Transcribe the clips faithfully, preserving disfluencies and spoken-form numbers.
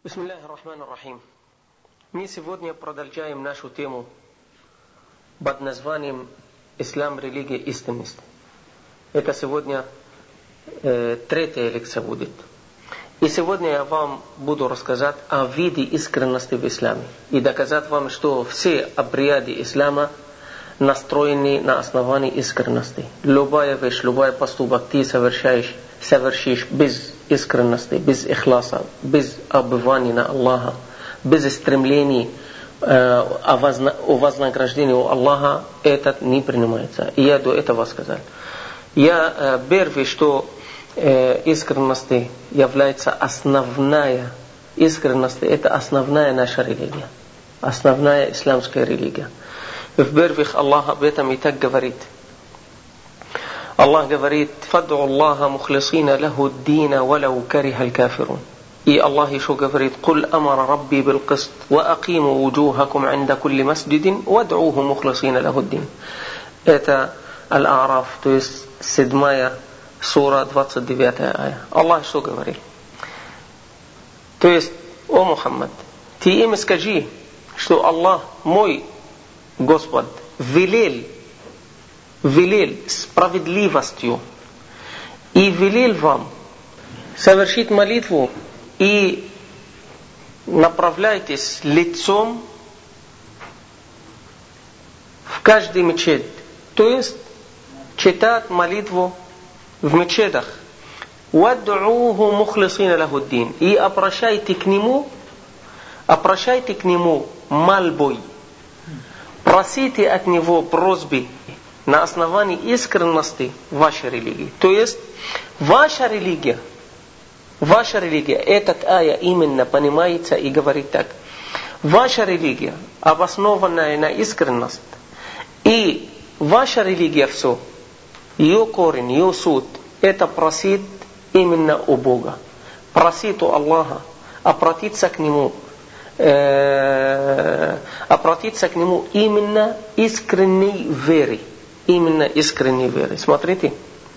Бисмиллахи рахмани рахим. Мы сегодня продолжаем нашу тему под названием «Ислам, религия, истинность». Это сегодня э, третья лекция будет. И сегодня я вам буду рассказать о виде искренности в исламе. И доказать вам, что все обряды ислама настроены на основании искренности. Любая вещь, любой поступок ты совершаешь, совершишь без искренности, без ихласа, без обывания на Аллаха, без стремлений э, о, возна, о вознаграждении у Аллаха, это не принимается. И я до этого сказал. Я э, первый, что э, искренность является основная, искренность это основная наша религия, основная исламская религия. В-первых, Аллах об этом и так говорит. Аллах говорит: «Фад'у Аллаха мухлисина лаху ад-дина валау кариха аль-кафирун». И Аллах еще говорит: «Куль амара рабби бил-кист ва акиму вуджухакум инда кулли масджидин вад'уху мухлисина лаху ад-дин». Это Аль-А'раф, то есть седьмая сура, двадцать девятая ая. Аллах что говорит? То есть, о Мухаммад, ты им скажи, что Аллах, мой Господь, велел велел справедливостью и велел вам совершить молитву и направляйтесь лицом в каждый мечеть. То есть читать молитву в мечетах. «Вад'уху мухлисина лаху ад-дин». И обращайте к нему, обращайте к нему мольбой. Просите от него просьбы на основании искренности вашей религии. То есть, ваша религия, ваша религия, этот ая именно понимается и говорит так. Ваша религия, обоснованная на искренность, и ваша религия все, ее корень, ее суть, это просит именно у Бога. Просит у Аллаха, обратиться к Нему, э, обратиться к Нему именно искренней верой. Именно искренней веры. Смотрите.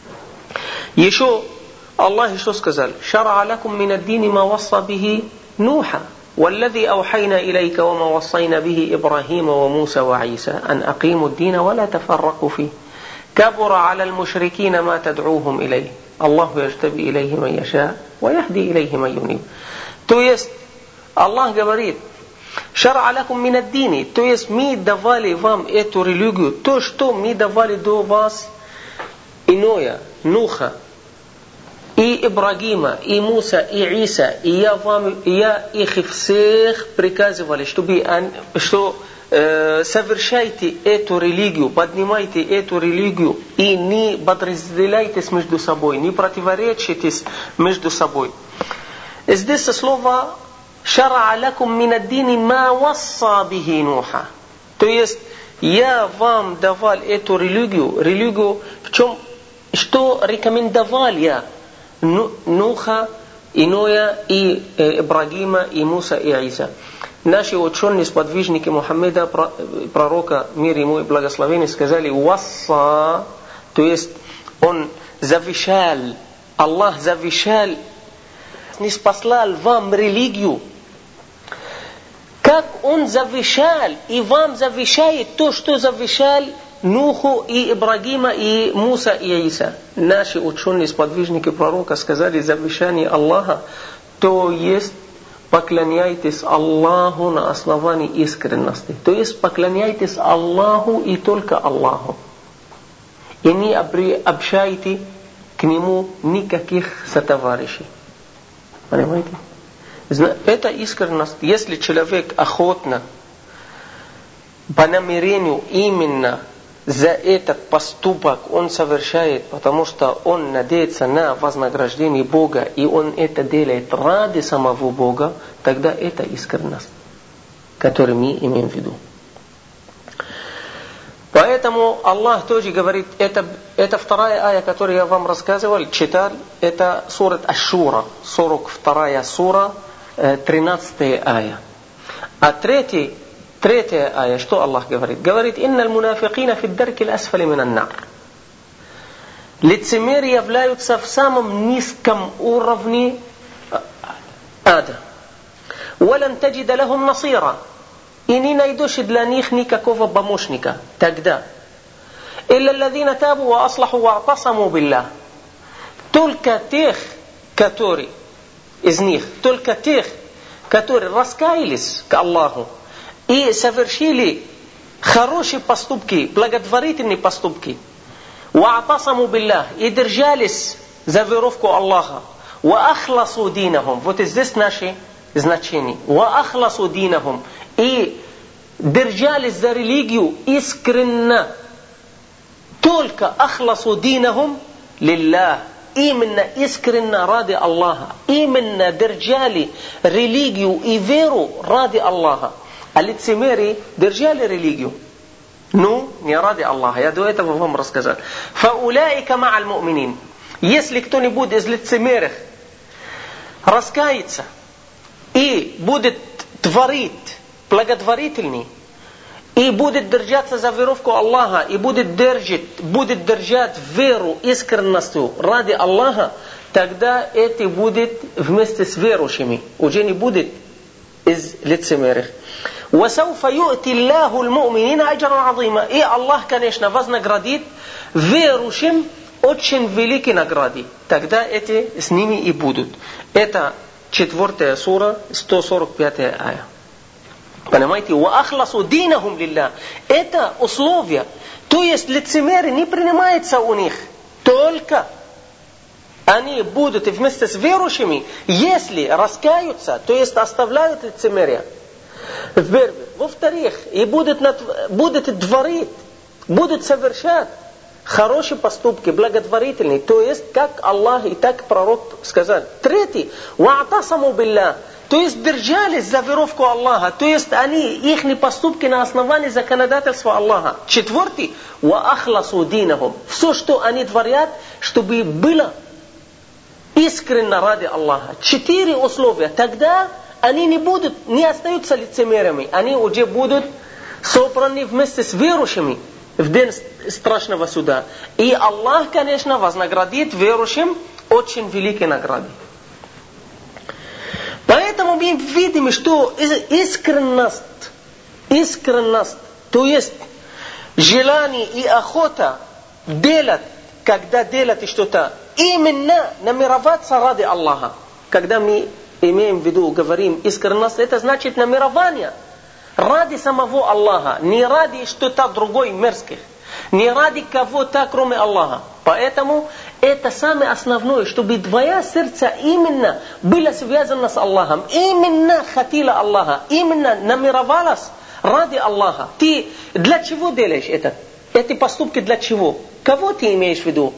Еще Аллах еще сказал: «Шар'a лакум мин ад-дини ма васса бихи Нуха, валладhi аухайна илейка ва ма вассайна бихи Ибрахима ва Муса ва Иса, ан акиму ад-дина ва ла тафарраку фи. Кабура аля аль-мушрикина ма тад'ухум илей. Аллаху яжтаби илейхи ман яша, ва яхди илейхи ман юниб». То есть, Аллах говорит: «Шар'a лакум мин ад-дини», то есть мы давали вам эту религию, то, что мы давали до вас иное, Нуха, и Ибрагима, и Муса, и Иса, и я вам, и я их всех приказывали, чтобы, что э, совершайте эту религию, поднимайте эту религию и не подразделяйтесь между собой, не противоречитесь между собой. Здесь слово «Шар'a лакум мин ад-дини ма васса бихи Нуха». То есть, я вам давал эту религию, религию, в чем, что рекомендовал я Нуха, и Ноя, и Ибрагима, и Муса, и Иса. Наши ученые, сподвижники Мухаммеда, пророка, мир ему и благословение, сказали «васса», то есть, он завещал, Аллах завещал, не спаслал вам религию, как он завещал и вам завещает то, что завещал Нуху и Ибрагима и Муса и Иса. Наши ученые, сподвижники пророка сказали завещание Аллаха, то есть поклоняйтесь Аллаху на основании искренности. То есть поклоняйтесь Аллаху и только Аллаху. И не общайте к Нему никаких сотоварищей. Понимаете? Это искренность. Если человек охотно, по намерению именно за этот поступок он совершает, потому что он надеется на вознаграждение Бога, и он это делает ради самого Бога, тогда это искренность, которую мы имеем в виду. Поэтому Аллах тоже говорит, это, это вторая ая, которую я вам рассказывал, читал, это сурат Аш-Шура, сорок вторая сура, тринадцатая ая. А третья, третья ая, что Аллах говорит? Говорит: «Инналь мунафикина фи ад-дарки аль-асфали мин ан-нар». Лицемеры являются в самом низком уровне ада. وَلَنْ تَجِدَ لَهُمْ نَصِيرًا. И не найдешь для них никакого помощника тогда. إِلَّا الَّذِينَ تَابُوا وَأَصْلَحُوا وَاعْتَصَمُوا بِاللَّهِ. Только тех, которые из них, только тех, которые раскаялись к Аллаху и совершили хорошие поступки, благотворительные поступки, وَاعْتَصَمُوا بِاللَّهِ, и держались за веровку Аллаха, وَأَخْلَصُوا دِينَهُمْ, вот и здесь наши значения, وَأَخْلَصُوا دِينَهُمْ, и держались за религию искренно, только أَخْلَصُوا دِينَهُمْ لِلَّهِ, именно искренно ради Аллаха, именно держали религию и веру ради Аллаха. А лицемеры держали религию, ну, не ради Аллаха. Я до этого вам рассказал. فَأُولَٰئِكَ مَعَ الْمُؤْمِنِينَ. Если кто-нибудь из лицемеров раскается и будет творить благотворительный, и будет держаться за веровку Аллаха, и будет держать, будет держать веру искренностью ради Аллаха, тогда это будет вместе с верующими, уже не будет из лицемеров. وَسَوْفَ يُؤْتِ اللَّهُ الْمُؤْمِنِينَ أَجْرًا عَظِيمًا. И Аллах, конечно, вознаградит верующим очень великие награды. Тогда эти с ними и будут. Это четвертая сура, сто сорок пятая ая. Понимаете? وَأَخْلَصُوا دِينَهُمْ لِلَّهِ. Это условие. То есть лицемеры не принимается у них. Только они будут вместе с верующими, если раскаются, то есть оставляют лицемерие. Во-вторых, и будут, будут творить, будут совершать хорошие поступки, благотворительные, то есть как Аллах и так пророк сказал. Третий, وَاعْتَصَمُوا بِاللَّهِ, то есть держались за веровку Аллаха, то есть они, их поступки на основании законодательства Аллаха. Четвертый, وَأَخْلَصُوا دِينَهُمْ, все, что они творят, чтобы было искренно ради Аллаха. Четыре условия. Тогда они не будут, не остаются лицемерами, они уже будут собраны вместе с верующими в день страшного суда. И Аллах, конечно, вознаградит верующим очень великие награды. Поэтому мы видим, что искренность, искренность, то есть желание и охота делать, когда делать что-то, именно намереваться ради Аллаха. Когда мы имеем в виду, говорим искренность, это значит намеревание ради самого Аллаха, не ради что-то другое мерзких, не ради кого-то, кроме Аллаха. Поэтому это самое основное, чтобы твое сердце именно было связано с Аллахом, именно хотела Аллаха, именно намеревалась ради Аллаха. Ты для чего делаешь это? Эти поступки для чего? Кого ты имеешь в виду?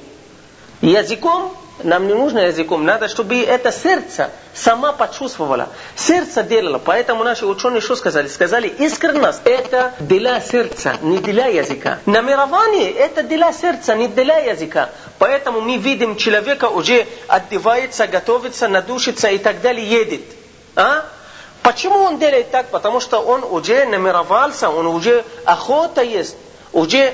Языком? Нам не нужно языком, надо, чтобы это сердце сама почувствовала. Сердце делало. Поэтому наши ученые что сказали? Сказали, искренность это дела сердца, не дела языка. Намерование это дела сердца, не дела языка. Поэтому мы видим человека уже одевается, готовится, надушится и так далее, едет. А? Почему он делает так? Потому что он уже намеровался, он уже охота есть, уже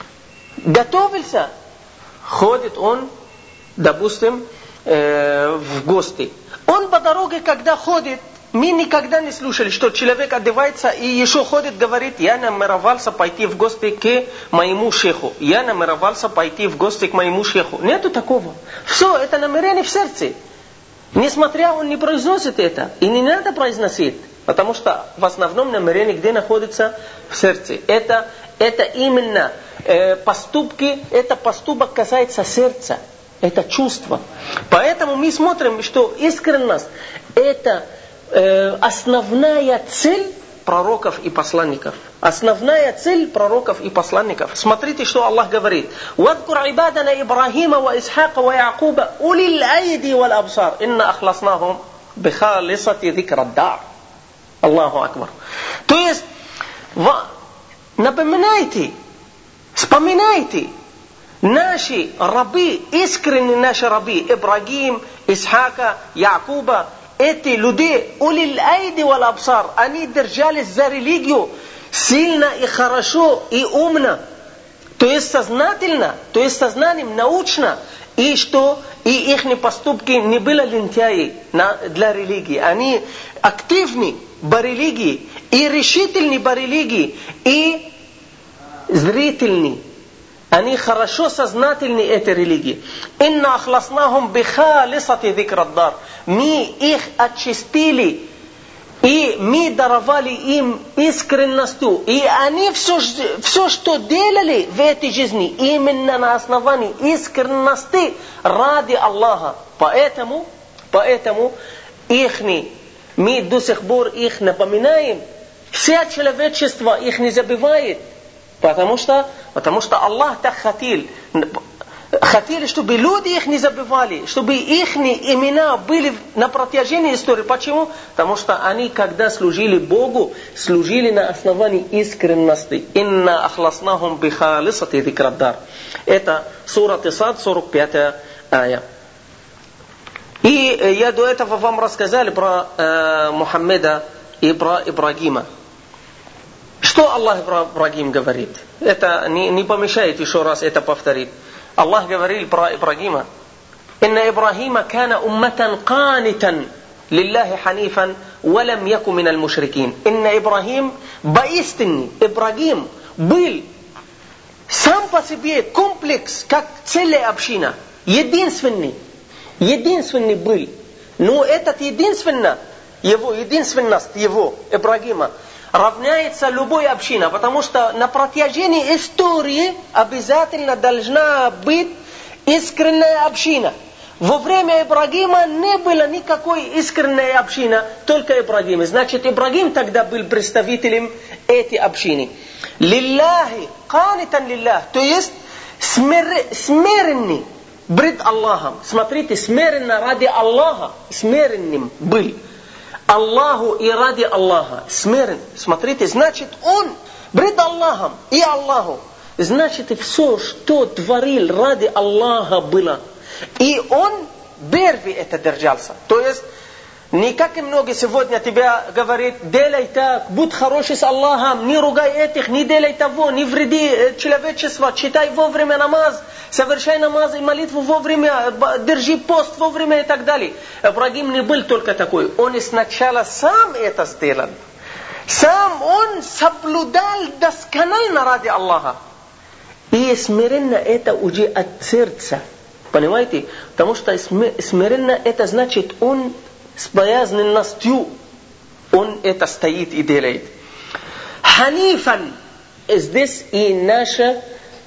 готовился. Ходит он, допустим, э, в гости. Он по дороге, когда ходит, мы никогда не слушали, что человек одевается и еще ходит, говорит, я намеревался пойти в гости к моему шейху. Я намеревался пойти в гости к моему шейху. Нету такого. Все, это намерение в сердце. Несмотря он не произносит это. И не надо произносить. Потому что в основном намерение где находится? В сердце. Это, это именно э, поступки, это поступок касается сердца. Это чувство. Поэтому мы смотрим, что искренность это э, основная цель пророков и посланников. Основная цель пророков и посланников. Смотрите, что Аллах говорит. وَاذْكُرْ عِبَادَنَا إِبْرَاهِيمَ وَإِسْحَاقَ وَيَعْقُوبَ أُولِي الْأَيْدِي وَالْأَبْصَارِ إِنَّا أَخْلَصْنَاهُمْ بِخَالِصَةِ ذِكْرَ الدَّارِ. Аллаху Акбар. То есть, напоминайте, вспоминайте, наши рабы, искренние наши рабы, Ибрагим, Исхака, Якуба, эти люди, улил айди вал абсар, они держались за религию сильно и хорошо и умно. То есть сознательно, то есть сознанием, научно, и что и их поступки не были лентяи для религии. Они активны по религии, и решительны по религии, и зрительны. Они хорошо сознательны этой религии. «Инна ахласнахум бихалисати зикраддар». Мы их очистили, и мы даровали им искренностью. И они все, все, что делали в этой жизни, именно на основании искренности ради Аллаха. Поэтому, поэтому ихни, мы до сих пор их напоминаем. Все человечество их не забывает. Потому что, потому что Аллах так хотел. Хотели, чтобы люди их не забывали, чтобы их имена были на протяжении истории. Почему? Потому что они, когда служили Богу, служили на основании искренности. «Инна ахласнахум бихалисати зикраддар». Это сура Сад, сорок пятая ая. И я до этого вам рассказал про э, Мухаммеда и про Ибрагима. Что Аллах Ибрагим говорит? Это не, не помешает еще раз это повторить. Аллах говорил про Ибрагима: «Инна Ибрагима кана умматан канитан лиллахи ханифан, валам яку миналь мушрикин». Инна Ибрагим, поистине, Ибрагим был сам по себе комплекс, как целая община. Единственный. Единственный был. Но этот единственно, его единственность его, Ибрагима, равняется любой общине, потому что на протяжении истории обязательно должна быть искренняя община. Во время Ибрагима не было никакой искренней общины, только Ибрагим. Значит, Ибрагим тогда был представителем этой общины. Лиллахи, канитан лиллах, то есть смир, смиренный пред Аллахом. Смотрите, смиренно ради Аллаха, смиренным был. Аллаху и ради Аллаха. Смирен. Смотрите, значит, он пред Аллахом и Аллаху. Значит, все, что творил ради Аллаха было. И он первый это держался. То есть, не как и многие сегодня тебя говорят: делай так, будь хороший с Аллахом, не ругай этих, не делай того, не вреди человечество, читай вовремя намаз, совершай намаз и молитву вовремя, держи пост вовремя и так далее. Ибрагим не был только такой. Он сначала сам это сделал. Сам он соблюдал досконально ради Аллаха. И смиренно это уже от сердца. Понимаете? Потому что смиренно это значит, он с боязненностью он это стоит и делает. Ханифан. Здесь и наше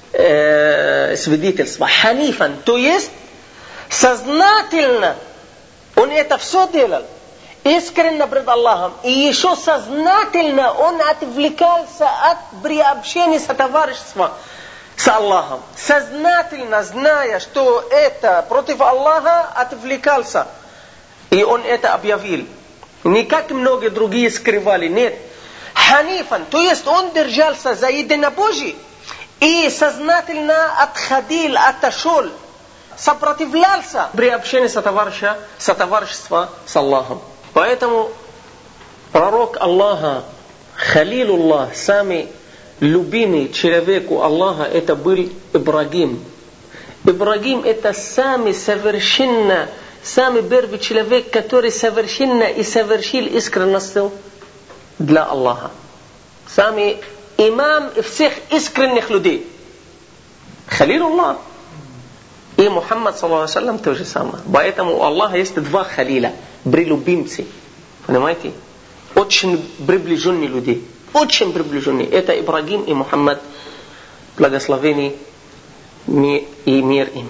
э, свидетельство. Ханифан. То есть сознательно он это все делал. Искренне пред Аллахом. И еще сознательно он отвлекался от приобщения сотоварищества с Аллахом. Сознательно, зная, что это против Аллаха, отвлекался. И он это объявил. Не как многие другие скрывали. Нет. Ханифан. То есть он держался за единобожие. И сознательно отходил, отошел. Сопротивлялся при общении сотоварищества с Аллахом. Поэтому пророк Аллаха, Халилуллах, самый любимый человеку Аллаха, это был Ибрагим. Ибрагим это самый совершенно, самый первый человек, который совершенно и совершил искренность для Аллаха. Самый имам всех искренних людей. Халилуллах. И Мухаммад саллаллаху алейхи ва саллям то же самое. Поэтому у Аллаха есть два халиля, прилюбимцы. Понимаете? Очень приближенные люди. Очень приближенные. Это Ибрагим и Мухаммад. Благословение и мир им.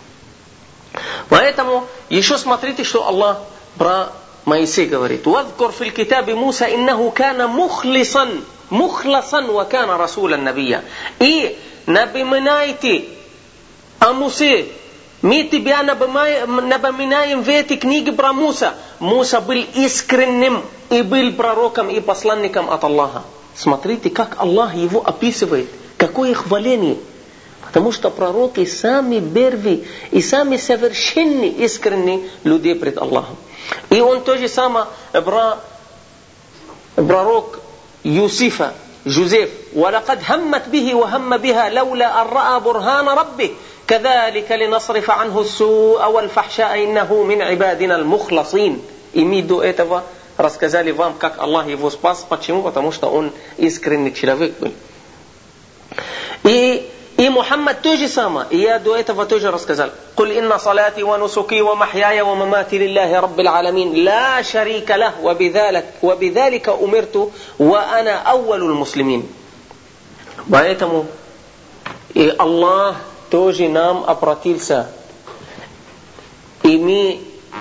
Поэтому еще смотрите, что Аллах про Моисея говорит. «Вазкур фил китабе Муса иннаху кана мухлисан, мухласан ва кана расулян набия». И напоминайте о Мусе. Мы тебя напоминаем в этой книге про Муса. Муса был искренним и был пророком и посланником от Аллаха. Смотрите, как Аллах его описывает. Какое хваление. Потому что пророки сами первые и сами совершенные искренние люди пред Аллахом. И он то же самое про пророк Юсифа. Жозеф, وَلَقَدْ هَمَّتْ بِهِ وَهَمَّ بِهَا لَوْلَا أَنْ رَأَى بُرْهَانَ رَبِّهِ كَذَلِكَ لِنَصْرِفَ عَنْهُ السُّوءَ وَالْفَحْشَاءَ إِنَّهُ مِنْ عِبَادِنَا الْمُخْلَصِينَ. И мы до этого рассказали вам, как Аллах его спас. Почему? Потому что он искренний человек был. И, и Мухаммад то же самое. И я до этого тоже рассказал. قُلْ إِنَّ صَلَاتِي وَنُسُكِي وَمَحْيَايَ وَمَمَاتِي لِلَّهِ رَبِّ الْعَالَمِينَ لَا شَرِيكَ لَهُ وَبِذَلِكَ, وَبِذَلِكَ أُمِرْتُ وَأَنَا أَوَّلُ الْمُسْلِمِينَ. Поэтому и Аллах тоже нам обратился. И мы,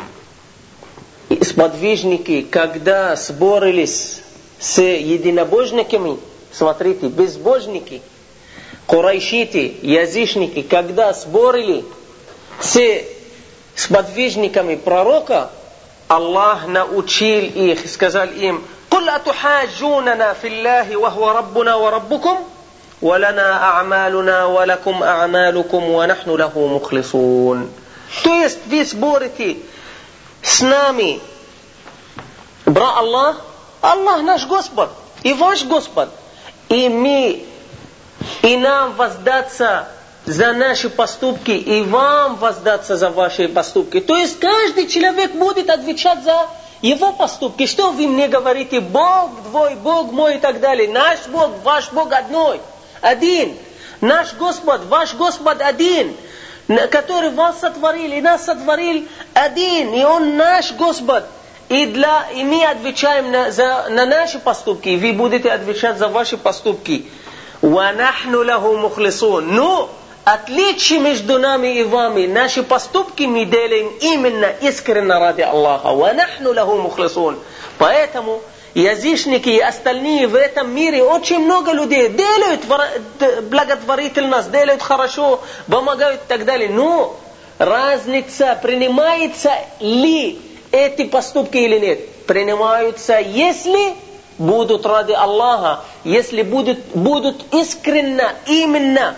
сподвижники, когда сборились с единобожниками, смотрите, безбожники, курайшиты, язычники, когда сборили с сподвижниками пророка, Аллах научил их, сказал им: «Куль атухаджунана филлахи ва хуа раббуна ва раббукум, ва лана а'малуна ва лакум а'малукум, ва нахну лаху мухлисун». То есть вы сборите с нами, бра Аллах, Аллах наш Господь и ваш Господь, и мы, и нам воздаться за наши поступки, и вам воздаться за ваши поступки. То есть каждый человек будет отвечать за его поступки. Что вы мне говорите? Бог твой, Бог мой и так далее. Наш Бог, ваш Бог одной, один. Наш Господь, ваш Господь один, который вас сотворил и нас сотворил один, и Он наш Господь. И, для, и мы отвечаем на, за, на наши поступки, и вы будете отвечать за ваши поступки. وَنَحْنُ لَهُ مُخْلِصُونَ. Но отличие между нами и вами, наши поступки мы делаем именно искренне ради Аллаха. وَنَحْنُ لَهُ مُخْلِصُونَ. Поэтому язычники и остальные в этом мире, очень много людей делают благотворительность, делают хорошо, помогают и так далее. Но разница, принимается ли эти поступки или нет? Принимаются, если будут ради Аллаха, если будут, будут искренно, именно,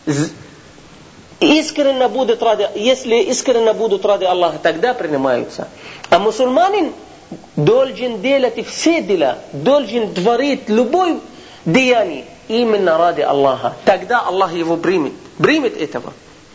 искренно будут ради, если искренно будут ради Аллаха, тогда принимаются. А мусульманин должен делать все дела, должен творить любое деяние именно ради Аллаха. Тогда Аллах его примет, примет этого.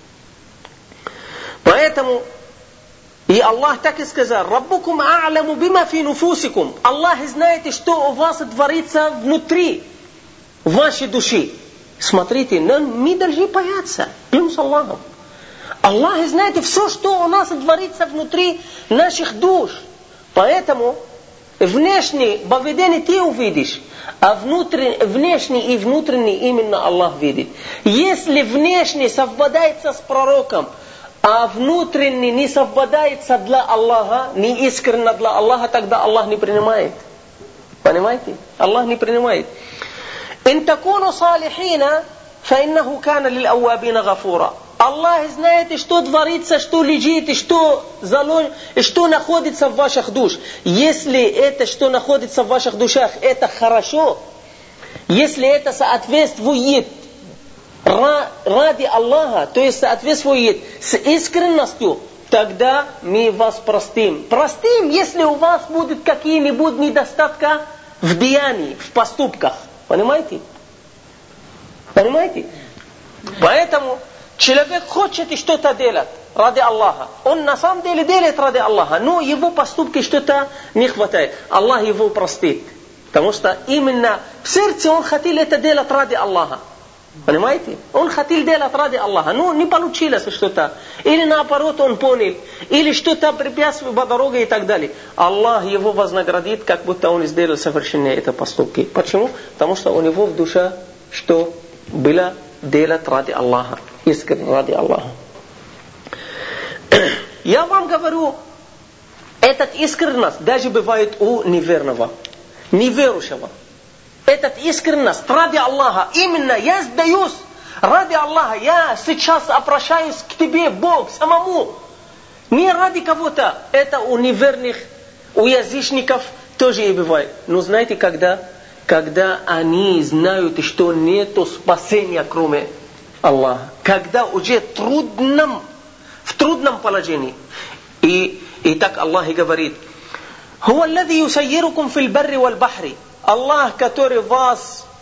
Поэтому и Аллах так и сказал: «Раббукум а'ламу бима фи нуфусикум». Аллах знает, что у вас творится внутри вашей души. Смотрите, мы должны бояться. Клянусь Аллахом. Аллах знает все, что у нас творится внутри наших душ. Поэтому внешнее поведение ты увидишь, а внешний и внутренний именно Аллах видит. Если внешний совпадается с пророком, а внутренний не совпадается для Аллаха, не искренне для Аллаха, тогда Аллах не принимает. Понимаете? Аллах не принимает. «Ин такуну салихина, фаиннаху кана лил ауабина гафура». Аллах знает, что творится, что лежит, и что, залож... и что находится в ваших душах. Если это, что находится в ваших душах, это хорошо, если это соответствует ради Аллаха, то есть соответствует с искренностью, тогда мы вас простим. Простим, если у вас будут какие-нибудь недостатки в деянии, в поступках. Понимаете? Понимаете? Поэтому человек хочет что-то делать ради Аллаха. Он на самом деле делает ради Аллаха, но его поступки что-то не хватает. Аллах его простит. Потому что именно в сердце он хотел это делать ради Аллаха. Понимаете? Он хотел делать ради Аллаха, но не получилось что-то. Или наоборот он понял, или что-то препятствие по дороге и так далее. Аллах его вознаградит, как будто он сделал совершенные эти поступки. Почему? Потому что у него в душе что было делать ради Аллаха, искренне ради Аллаха. Я вам говорю, этот искренность даже бывает у неверного, неверующего. Этот искренность ради Аллаха, именно я сдаюсь ради Аллаха, я сейчас обращаюсь к тебе, Бог, самому, не ради кого-то. Это у неверных, у язычников тоже и бывает. Но знаете, когда? Когда они знают, что нету спасения, кроме Аллаха. Когда уже трудном, в трудном положении. И, и так Аллах и говорит: «Хуа аллади юсаййирукум фил барри валь бахри». Аллах, который вас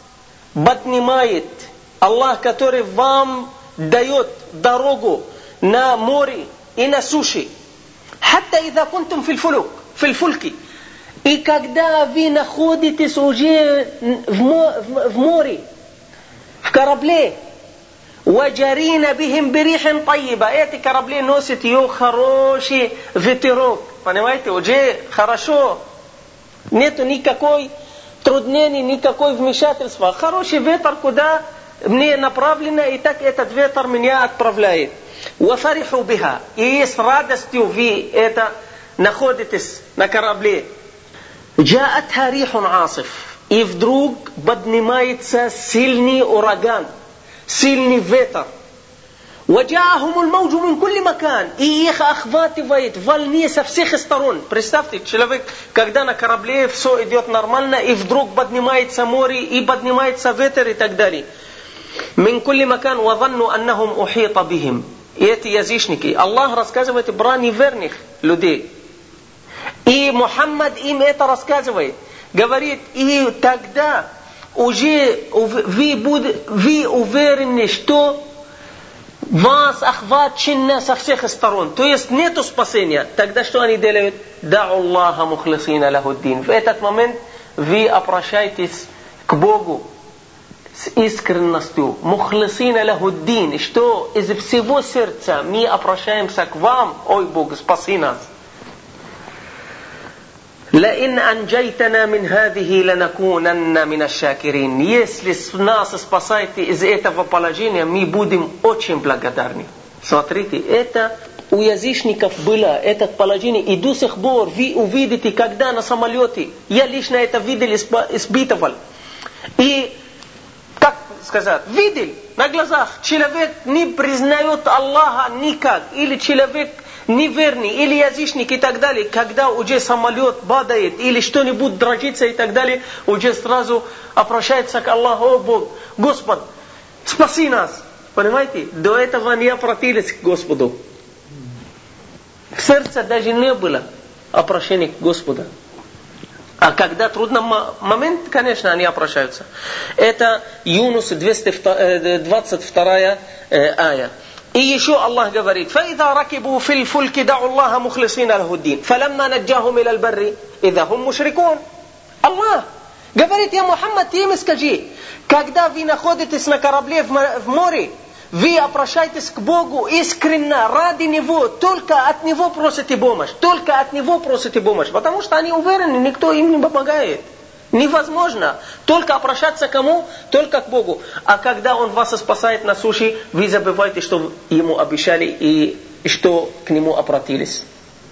поднимает, Аллах, который вам дает дорогу на море и на суше. Хатта идha кунтум фил фулук, фил фульки. И когда вы находитесь уже в море, в корабле, وَجَرِينَ بِهِمْ بِرِيحٍ طَيِّبَةٍ, эти корабли носят ее хороший ветерок. Понимаете, уже хорошо. Нету никакой труднений, никакой вмешательства. Хороший ветер, куда мне направлено, и так этот ветер меня отправляет. وَفَرِحُوا بِهَا, и с радостью вы это находитесь на корабле. جَاءَتْهَا رِيحٌ عَاصِفٌ, и вдруг поднимается сильный ураган, сильный ветер. وَجَاءَهُمُ الْمَوْجُ مِنْ كُلِّ مَكَانٍ, и их охватывает волны со всех сторон. Представьте, человек, когда на корабле все идет нормально, и вдруг поднимается море, и поднимается ветер и так далее. مِنْ كُلِّ مَكَانٍ وَظَنُّوا أَنَّهُمْ أُحِيطَ بِهِمْ. И эти язычники, Аллах рассказывает про неверных людей. И Мухаммад им это рассказывает. Говорит, и тогда уже вы, будете, вы уверены, что вас охвачено со всех сторон. То есть нету спасения. Тогда что они делают? Дa'у Аллаха мухлисина лахуддин. В этот момент вы обращаетесь к Богу с искренностью. Мухлисина лахуддин. Что из всего сердца мы обращаемся к вам. Ой, Бог, спаси нас. لَإِنْ أَنْجَيْتَنَا مِنْ هَذِهِ لَنَكُونَنَّ مِنَ الشَّاكِرِينَ. Если нас спасаете из этого положения, мы будем очень благодарны. Смотрите, это у язычников было, это положение, и до сих пор вы увидите, когда на самолете, я лично это видел, испытывал. И, как сказать, видел на глазах, человек не признает Аллаха никак, или человек неверный, или язычник и так далее, когда уже самолет падает, или что-нибудь дрожится и так далее, уже сразу обращается к Аллаху: о Бог, Господь, спаси нас. Понимаете? До этого не обратились к Господу. В сердце даже не было обращения к Господу. А когда трудный момент, конечно, они обращаются. Это Юнус двести двадцать вторая ая. И еще Аллах говорит: فَإِذَا رَكِبُوا فِي الْفُلْكِ دَعُوا اللَّهَ مُخْلِصِينَ لَهُ الدِّينَ فَلَمَّا نَجَّاهُمْ إِلَى الْبَرِّ إِذَا هُمْ مُشْرِكُونَ. Аллах говорит: я Мухаммад, ты им скажи, когда вы находитесь на корабле в море, вы обращаетесь к Богу искренне, ради Него, только от Него просите помощь, только от Него просите помощь, потому что они уверены, никто им не помогает. Невозможно. Только обращаться к кому? Только к Богу. А когда Он вас спасает на суше, вы забываете, что Ему обещали и что к Нему обратились.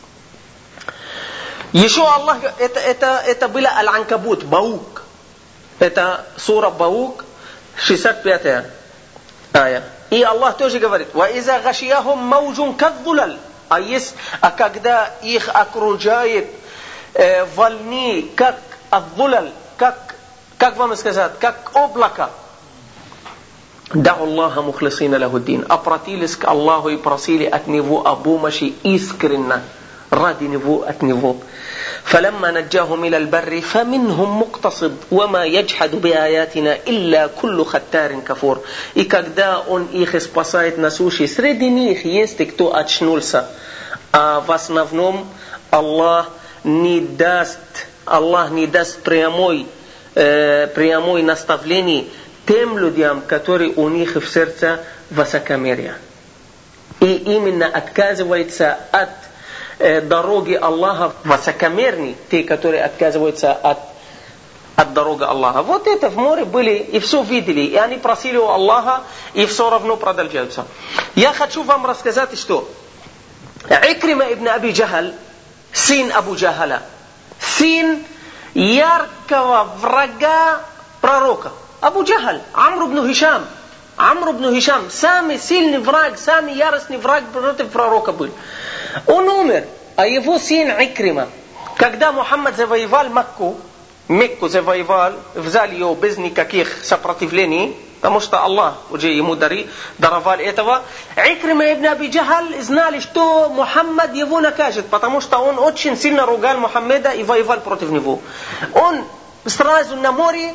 Еще Аллах, это, это, это было Аль-Анкабут, Баук. Это сура Баук, шестьдесят пятая ая. И Аллах тоже говорит: وَإِذَا غَشِيَهُمْ مَوْجٌ كَالظُّلَلِ. А, есть, а когда их окружает э, волны, как Аддулаль, как, как вам сказать, как облако. Дa'у Аллаха мухлисина лахуддин. Обратились к Аллаху и просили от Него о помощи искренне, ради Него, от Него. فَلَمَّا نَجَّاهُمْ إِلَى الْبَرِّ فَمِنْهُمْ مُقْتَصِدٌ وَمَا يَجْحَدُ بِآيَاتِنَا إِلَّا كُلُّ خَتَّارٍ كَفُورٍ. И когда Он их спасает на суше, среди них есть кто очнулся. А в основном Аллах не даст Аллах не даст прямой, э, прямой наставление тем людям, которые у них в сердце высокомерие. И именно отказывается от э, дороги Аллаха высокомерные, те, которые отказываются от, от дороги Аллаха. Вот это в море были и все видели, и они просили у Аллаха, и все равно продолжаются. Я хочу вам рассказать, что Икрима ибн Аби Джахаль, сын Абу Джахаля, сын яркого врага пророка. Абу Джахаль, Амр ибн Хишам. Амр ибн Хишам, самый сильный враг, самый яростный враг против пророка был. Он умер, а его сын Икрима, когда Мухаммад завоевал Мекку, Мекку завоевал, взял ее без никаких сопротивлений, потому что Аллах уже ему даровал этого. Икрима ибн Аби Джахаль знали, что Мухаммад его накажет, потому что он очень сильно ругал Мухаммада и воевал против него. Он сразу на море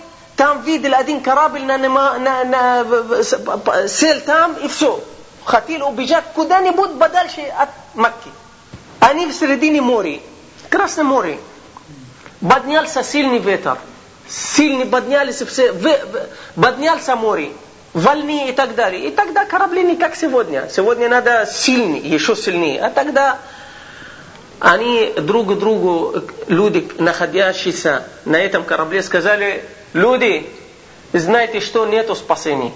там видел один корабль, на, на, на, на, сел там и все. Хотел убежать куда-нибудь подальше от Макки. Они в середине моря, Красное море. Поднялся сильный ветер. Сильный поднялись все, поднялся море. Волны и так далее. И тогда корабли не как сегодня. Сегодня надо сильный, еще сильнее. А тогда они друг другу, люди, находящиеся на этом корабле, сказали: люди, знаете, что нету спасения.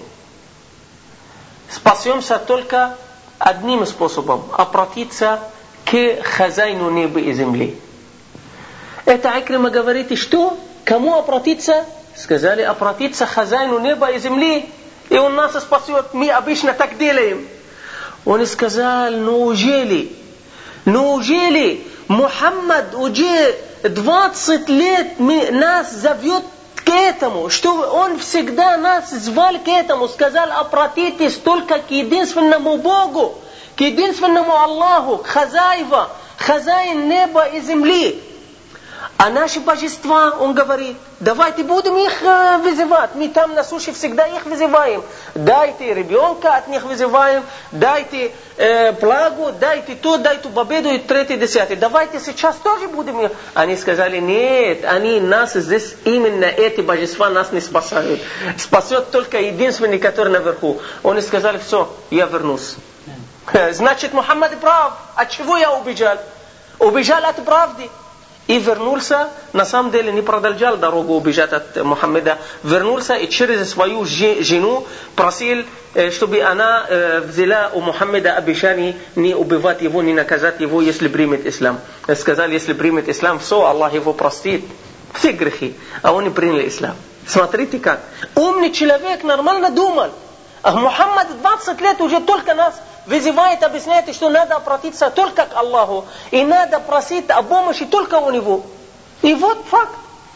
Спасемся только одним способом. Обратиться к хозяину неба и земли. Это Икрима говорит, что? Кому обратиться? Сказали, обратиться к хозяину неба и земли. И он нас спасет. Мы обычно так делаем. Он сказал: неужели? Неужели Мухаммад уже двадцать лет нас зовет к этому? Что он всегда нас звал к этому. Сказал: обратитесь только к единственному Богу. К единственному Аллаху. К хозяину. Хозяин неба и земли. А наши божества, он говорит, давайте будем их э, вызывать. Мы там на суше всегда их вызываем. Дайте ребенка, от них вызываем. Дайте э, плагу, дайте то, дайте победу и третий, десятый. Давайте сейчас тоже будем их. Они сказали: нет, они нас здесь, именно эти божества нас не спасают. Спасет только единственный, который наверху. Они сказали: все, я вернусь. Значит, Мухаммад прав. От чего я убежал? Убежал от правды. И вернулся, на самом деле не продолжал дорогу убежать от Мухаммада, вернулся и через свою жену просил, чтобы она взяла у Мухаммада обещание не убивать его, не наказать его, если примет ислам. Сказали: если примет ислам, все, Аллах его простит, все грехи. А он не принял ислам. Смотрите как. Умный человек нормально думал. А Мухаммад двадцать лет уже только нас вызывает, объясняет, что надо обратиться только к Аллаху. И надо просить о помощи только у Него. И вот факт.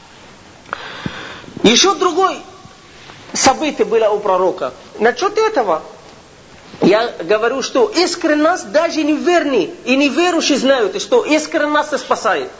Еще другое событие было у пророка. Насчет этого я говорю, что искренность даже неверные и неверующие знают, что искренность спасает.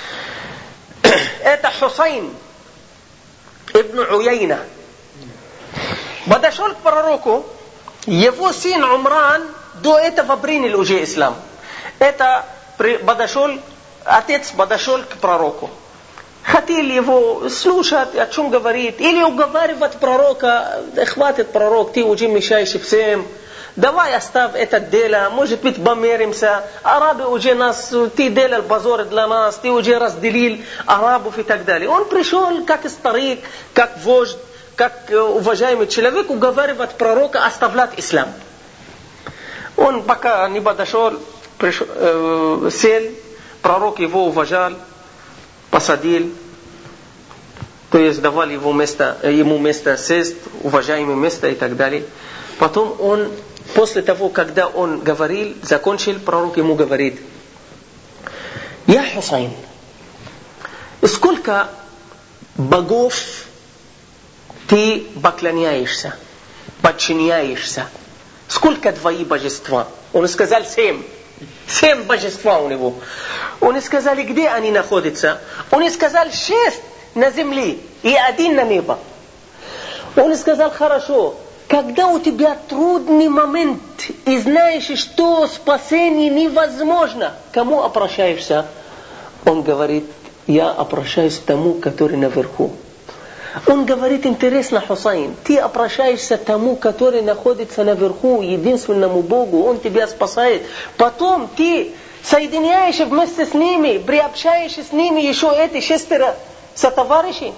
Это Хусайн ибн Уяйна. Подошел к пророку. Его сын Умран до этого принял уже ислам. Это подошел, отец подошел к пророку. Хотел его слушать, о чем говорит, или уговаривать пророка: да хватит, пророк, ты уже мешаешь всем. Давай оставь это дело, может быть помиримся. Арабы уже нас, ты делал позор для нас, ты уже разделил арабов и так далее. Он пришел как старик, как вождь, как уважаемый человек, уговаривать пророка оставлять ислам. Он пока не подошел, пришел, э, сел, пророк его уважал, посадил, то есть давал его место, ему место сесть, уважаемое место и так далее. Потом он, после того, когда он говорил, закончил, пророк ему говорит: я Хусайн, сколько богов ты поклоняешься, подчиняешься? Сколько твои божества? Он сказал: семь. Семь божества у него. Он сказал: где они находятся? Он сказал: шесть на земле и один на небо. Он сказал: хорошо, когда у тебя трудный момент и знаешь, что спасение невозможно, кому обращаешься? Он говорит: я обращаюсь к тому, который наверху. Он говорит: интересно, Хусайн, ты обращаешься к тому, который находится наверху, единственному Богу, он тебя спасает. Потом ты соединяешься вместе с ними, приобщаешься с ними еще эти шестеро сотоварищей.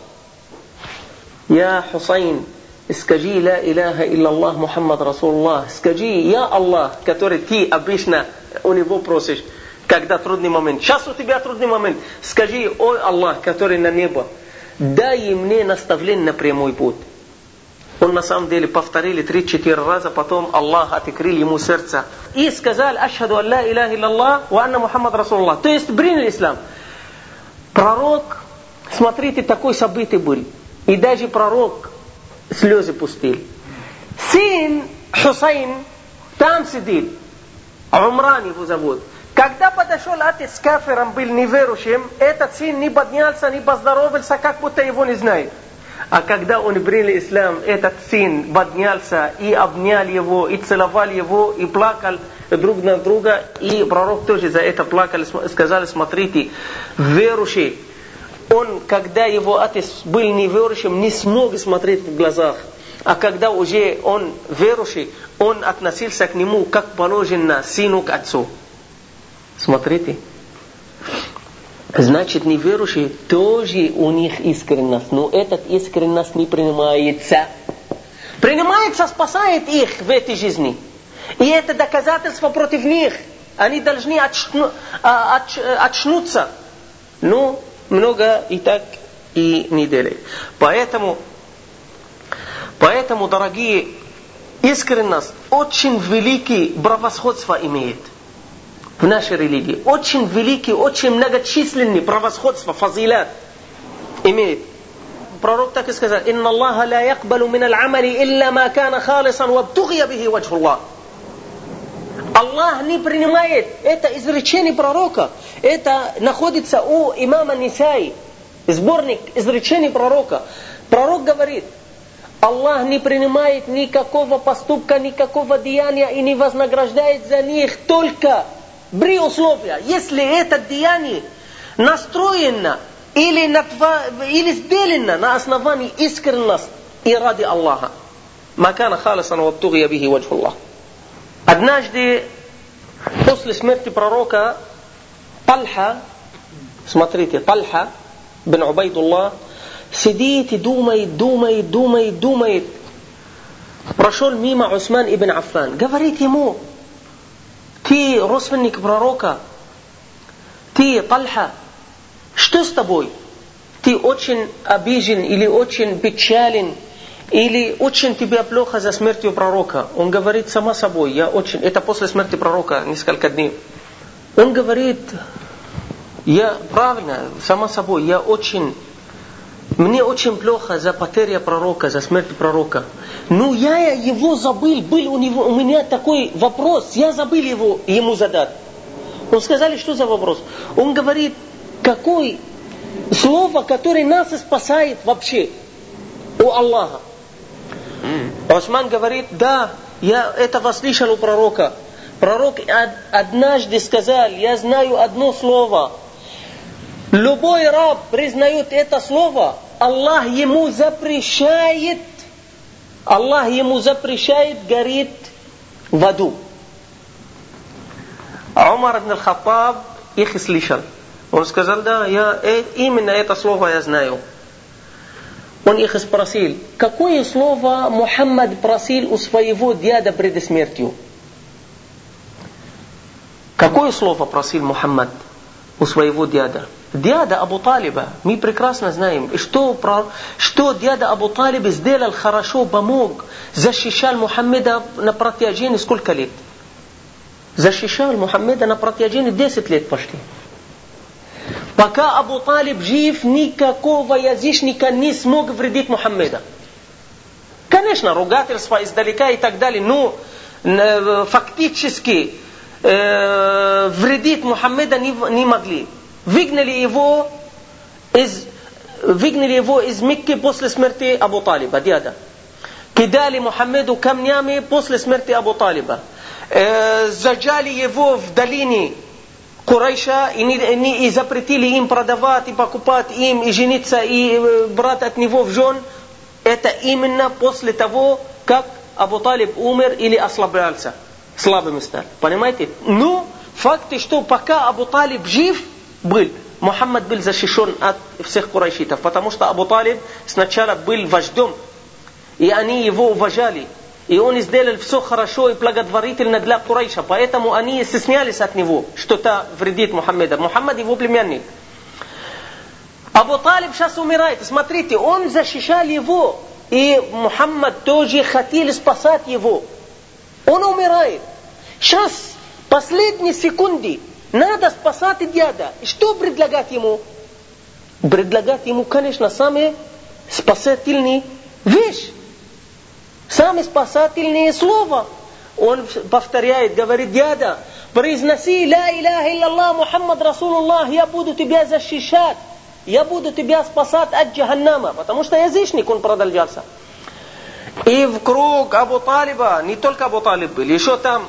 Я Хусайн, скажи: ла иляха илляллах Мухаммад Расулуллах. Скажи: я Аллах, который ты обычно у него просишь, когда трудный момент. Сейчас у тебя трудный момент. Скажи: о Аллах, который на небо, дай мне наставление на прямой путь. Он на самом деле повторили три-четыре раза, потом Аллах открыл ему сердце. И сказал: ашхаду ан ла иляха илляллах ва анна Мухаммад Расулуллах. То есть принял ислам. Пророк, смотрите, такой событие был. И даже пророк слезы пустил. Сын Хусайн там сидит. Умран его зовут. Когда подошел отец с кафиром, был неверующим, этот сын не поднялся, не поздоровался, как будто его не знает. А когда он принял ислам, этот сын поднялся и обнял его, и целовал его, и плакал друг на друга. И пророк тоже за это плакал, сказали, смотрите, верующий, он, когда его отец был неверующим, не смог смотреть в глазах. А когда уже он верующий, он относился к нему, как положено сыну к отцу. Смотрите. Значит, неверующие тоже у них искренность, но этот искренность не принимается. Принимается, спасает их в этой жизни. И это доказательство против них. Они должны очну, оч, очнуться. Но много и так и не делает. Поэтому, поэтому, дорогие, искренность очень великий превосходство имеет. В нашей религии. Очень великий, очень многочисленный превосходство, фазилат имеет. Пророк так и сказал: «Инна Аллаха ла якбалу мин аль-амали илля ма кана халисан вабтугия бихи ваджху Аллах». Аллах не принимает, это изречение пророка. Это находится у имама Нисаи, сборник изречений пророка. Пророк говорит: Аллах не принимает никакого поступка, никакого деяния и не вознаграждает за них только при условии, если это деяние настроено или, натва, или сделано на основании искренности и ради Аллаха. Макана халасан вабтугия бихи ваджху Аллах. Однажды, после смерти пророка, Тальха, смотрите, Тальха бин Убайдуллах, сидит и думает, думает, думает, думает. Прошел мимо Усман ибн Аффан. Говорит ему: ты родственник пророка, ты, Тальха, что с тобой? Ты очень обижен или очень печален, или очень тебе плохо за смертью пророка? Он говорит: сама собой, я очень... Это после смерти пророка, несколько дней. Он говорит: я, правильно, сама собой, я очень... Мне очень плохо за потерю пророка, за смерть пророка. Но я его забыл, был у, него, у меня такой вопрос, я забыл его ему задать. Он сказали: что за вопрос? Он говорит: какое слово, которое нас спасает вообще у Аллаха? Mm. Усман говорит: да, я этого слышал у пророка. Пророк однажды сказал: я знаю одно слово. Любой раб признает это слово, Аллах ему запрещает, Аллах ему запрещает гореть в аду. Умар ибн аль-Хаттаб их слышал. Он сказал: да, я, именно это слово я знаю. Он их спросил: какое слово Мухаммад просил у своего дяда перед смертью? Какое слово просил Мухаммад у своего дяда? Дяда Абу Талиба, мы прекрасно знаем, что, что дяда Абу Талиб сделал хорошо, помог, защищал Мухаммеда на протяжении сколько лет? Защищал Мухаммеда на протяжении десять лет почти. Пока Абу Талиб жив, никакого язычника не смог вредить Мухаммеда. Конечно, ругательства издалека и так далее, но э, фактически э, вредить Мухаммеда не, не могли. Выгнали его из, выгнали его из Мекки после смерти Абу Талиба, дяда. Кидали Мухаммеду камнями после смерти Абу Талиба. Э, зажали его в долине Курайша и, не, не, и запретили им продавать и покупать им, и жениться, и брать от него в жен. Это именно после того, как Абу Талиб умер или ослаблялся, слабым стал. Понимаете? Но факт, что пока Абу Талиб жив был, Мухаммад был защищен от всех курайшитов, потому что Абу Талиб сначала был вождем, и они его уважали, и он сделал все хорошо и благотворительно для Курайша, поэтому они стеснялись от него, что-то вредит Мухаммеда. Мухаммад его племянник. Абу Талиб сейчас умирает, смотрите, он защищал его, и Мухаммад тоже хотел спасать его. Он умирает. Сейчас, последние секунды, надо спасать дяда. Что предлагать ему? Предлагать ему, конечно, самые спасательные вещи. Самые спасательные слова. Он повторяет, говорит: дяда, произноси ла иляха илляллах Мухаммад Расулуллах, я буду тебя защищать. я буду тебя спасать от Джаханнама. Потому что язычник он продолжался. И в круг Абу Талиба, не только Абу Талиб был, еще там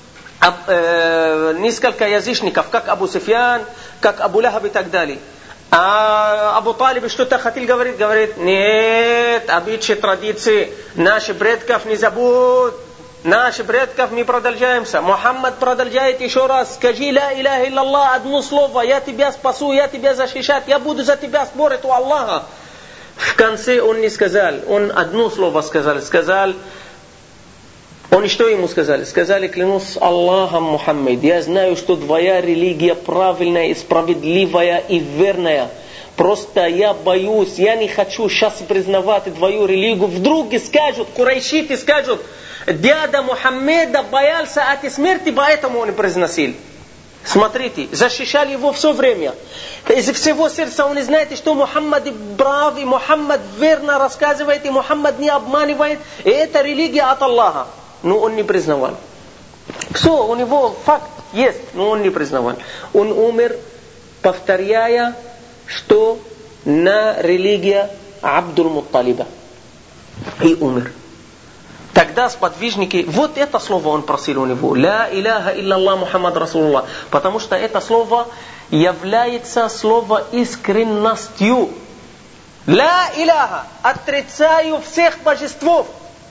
э, несколько язычников, как Абу Суфьян, как Абу Лахаб и так далее. А Абу Талиб что-то хотел говорить, говорит, нет, обычаи, традиции наших предков не забудь. Наших предков мы продолжаемся. Мухаммад продолжает еще раз. Скажи ла иляха илляллах, одно слово, я тебя спасу, я тебя защищать, я буду за тебя спорить у Аллаха. В конце он не сказал, он одно слово сказал, сказал, он что ему сказали? Сказали, клянусь Аллахом, Мухаммад, я знаю, что твоя религия правильная и справедливая и верная. Просто я боюсь, я не хочу сейчас признавать твою религию. Вдруг скажут, курайшиты скажут, дядя Мухаммеда боялся от смерти, поэтому он произносил. Смотрите, защищали его все время. Из всего сердца он знает, что Мухаммад прав, и Мухаммад верно рассказывает, и Мухаммад не обманывает. И это религия от Аллаха. Но он не признавал. Все, у него факт есть, но он не признавал. Он умер, повторяя, что на религия Абдул Мутталиба. И умер. Тогда сподвижники, вот это слово он просил у него. Ла иляха илляллах Мухаммад Расулуллах. Потому что это слово является слово искренностью. Ла иляха. Отрицаю всех божествов.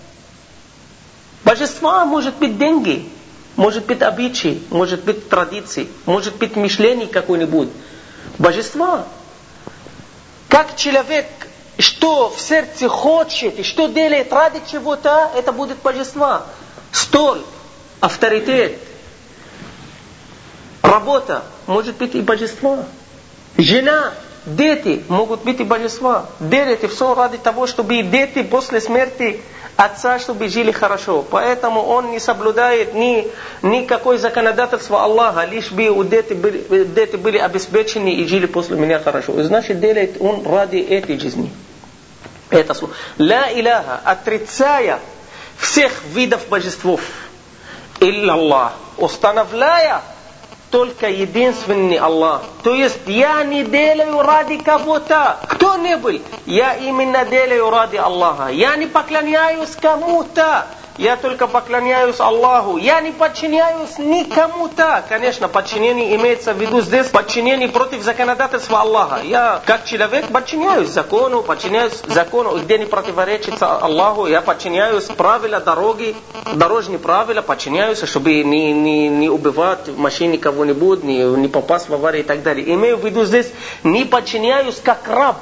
Божества может быть деньги, может быть обычаи, может быть традиции, может быть мышление какое-нибудь. Божества. Как человек, что в сердце хочет и что делает ради чего-то, это будет божества. Стол, авторитет, работа, может быть и божества. Жена, дети могут быть и божества. Делайте все ради того, чтобы дети после смерти отца, чтобы жили хорошо. Поэтому он не соблюдает ни, никакое законодательство Аллаха, лишь бы у дети были, дети были обеспечены и жили после меня хорошо. Значит, делает он ради этой жизни. Это слово. Ла иляха, отрицая всех видов божествов, илляллах, устанавливая только единственный Аллах. То есть я не делаю ради кого-то. Кто не был? Я именно делаю ради Аллаха. Я не поклоняюсь кому-то. Я только поклоняюсь Аллаху. Я не подчиняюсь никому-то. Конечно, подчинение имеется в виду здесь подчинение против законодательства Аллаха. Я как человек подчиняюсь закону, подчиняюсь закону, где не противоречит Аллаху. Я подчиняюсь правила дороги, дорожные правила, подчиняюсь, чтобы не, не, не убивать в машине кого-нибудь, не, не попасть в аварию и так далее. Имею в виду здесь, не подчиняюсь как раб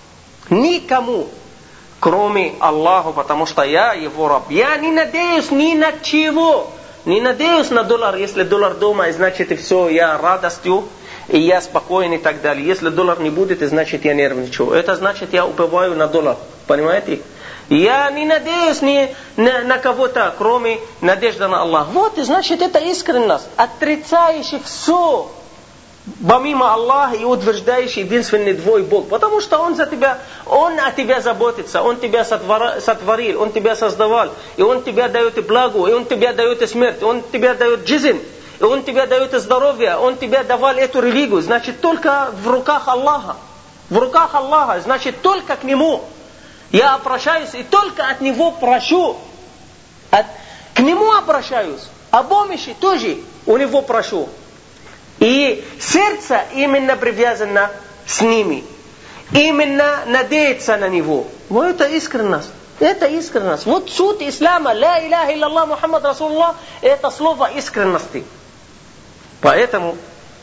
никому, кроме Аллаха, потому что я его раб. Я не надеюсь ни на чего. Не надеюсь на доллар. Если доллар дома, значит все, я радостью, и я спокоен и так далее. Если доллар не будет, значит я нервничаю. Это значит я уповаю на доллар. Понимаете? Я не надеюсь ни на, на кого-то, кроме надежды на Аллаха. Вот, значит, это искренность. Отрицающий все помимо Аллаха и утверждающий единственный твой Бог. Потому что Он за тебя, Он о тебя заботится, Он тебя сотворил, Он тебя создавал, и Он тебе дает благо, и Он тебе дает смерть, Он тебе дает жизнь, и Он тебе дает здоровье, Он тебе давал эту религию. Значит, только в руках Аллаха. В руках Аллаха, значит, только к Нему. Я обращаюсь и только от Него прошу. От, к Нему обращаюсь. О помощи тоже у Него прошу. И сердце именно привязано с ними. Именно надеется на Него. Вот это искренность. Это искренность. Вот суть ислама. Ла иляха илляллах Мухаммад Расулуллах. Это слово искренности. Поэтому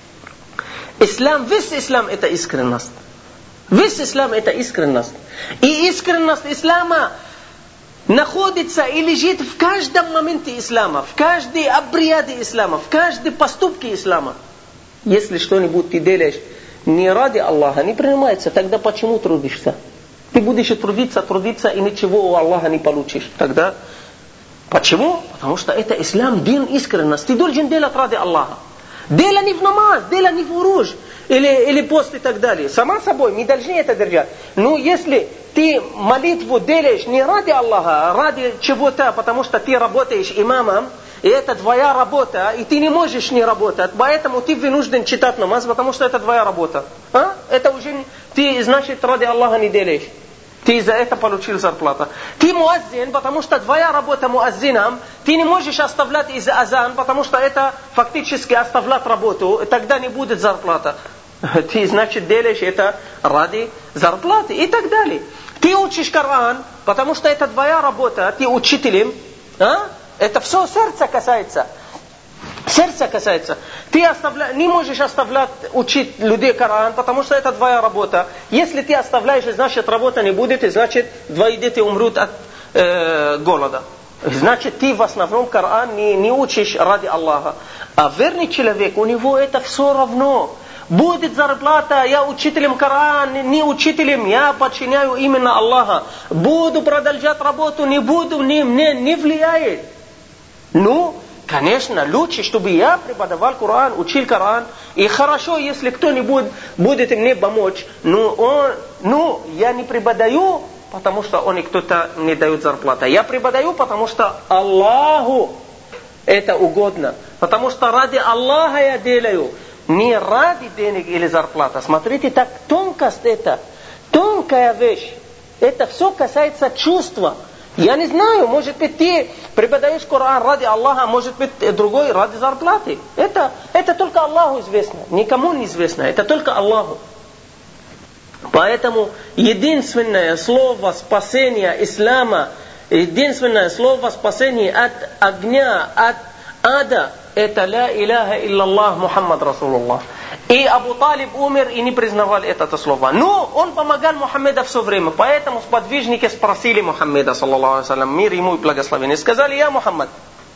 ислам, весь ислам это искренность. Весь ислам это искренность. И искренность ислама находится и лежит в каждом моменте ислама, в каждой обряде ислама, в каждой поступке ислама. Если что-нибудь ты делаешь не ради Аллаха, не принимается, тогда почему трудишься? Ты будешь трудиться, трудиться и ничего у Аллаха не получишь. Тогда почему? Потому что это ислам, дин искренность. Ты должен делать ради Аллаха. Дело не в намаз, дело не в уруж, или, или пост и так далее. Сама собой, мы должны это держать. Но если ты молитву делаешь не ради Аллаха, а ради чего-то, потому что ты работаешь имамом, и это твоя работа, и ты не можешь не работать, поэтому ты вынужден читать намаз, потому что это твоя работа. А? Это уже ты, значит, ради Аллаха не делаешь. Ты за это получил зарплату. Ты муаззин, потому что твоя работа муаззином, ты не можешь оставлять из-за азан, потому что это фактически оставлять работу, тогда не будет зарплата. Ты, значит, делаешь это ради зарплаты и так далее. Ты учишь Коран, потому что это твоя работа, ты учителем. А? Это все сердце касается. Сердце касается. Ты оставля... не можешь оставлять учить людей Коран, потому что это твоя работа. Если ты оставляешь, значит работа не будет, и значит твои дети умрут от э, голода. Значит ты в основном Коран не, не учишь ради Аллаха. А верный человек, у него это все равно. Будет зарплата, я учителем Коран, не учителем, я подчиняю именно Аллаха. Буду продолжать работу, не буду, не, не, не влияет. Ну, конечно, лучше, чтобы я преподавал Коран, учил Коран. И хорошо, если кто-нибудь будет мне помочь. Но, он, ну, я не преподаю, потому что он и кто-то не дает зарплату. Я преподаю, потому что Аллаху это угодно. Потому что ради Аллаха я делаю. Не ради денег или зарплата. Смотрите, так тонкость это. Тонкая вещь. Это все касается чувства. Я не знаю, может быть ты преподаешь Коран ради Аллаха, может быть другой ради зарплаты. Это, это только Аллаху известно. Никому не известно. Это только Аллаху. Поэтому единственное слово спасения ислама, единственное слово спасения от огня, от ада, это ля иляха илляллах Мухаммад Расулуллах. И Абу Талиб умер и не признавали это слово. Но он помогал Мухаммеду все время. Поэтому сподвижники спросили Мухаммеда, саллаллаху алейхи ва саллям, мир ему и благословение. Сказали: я Мухаммад,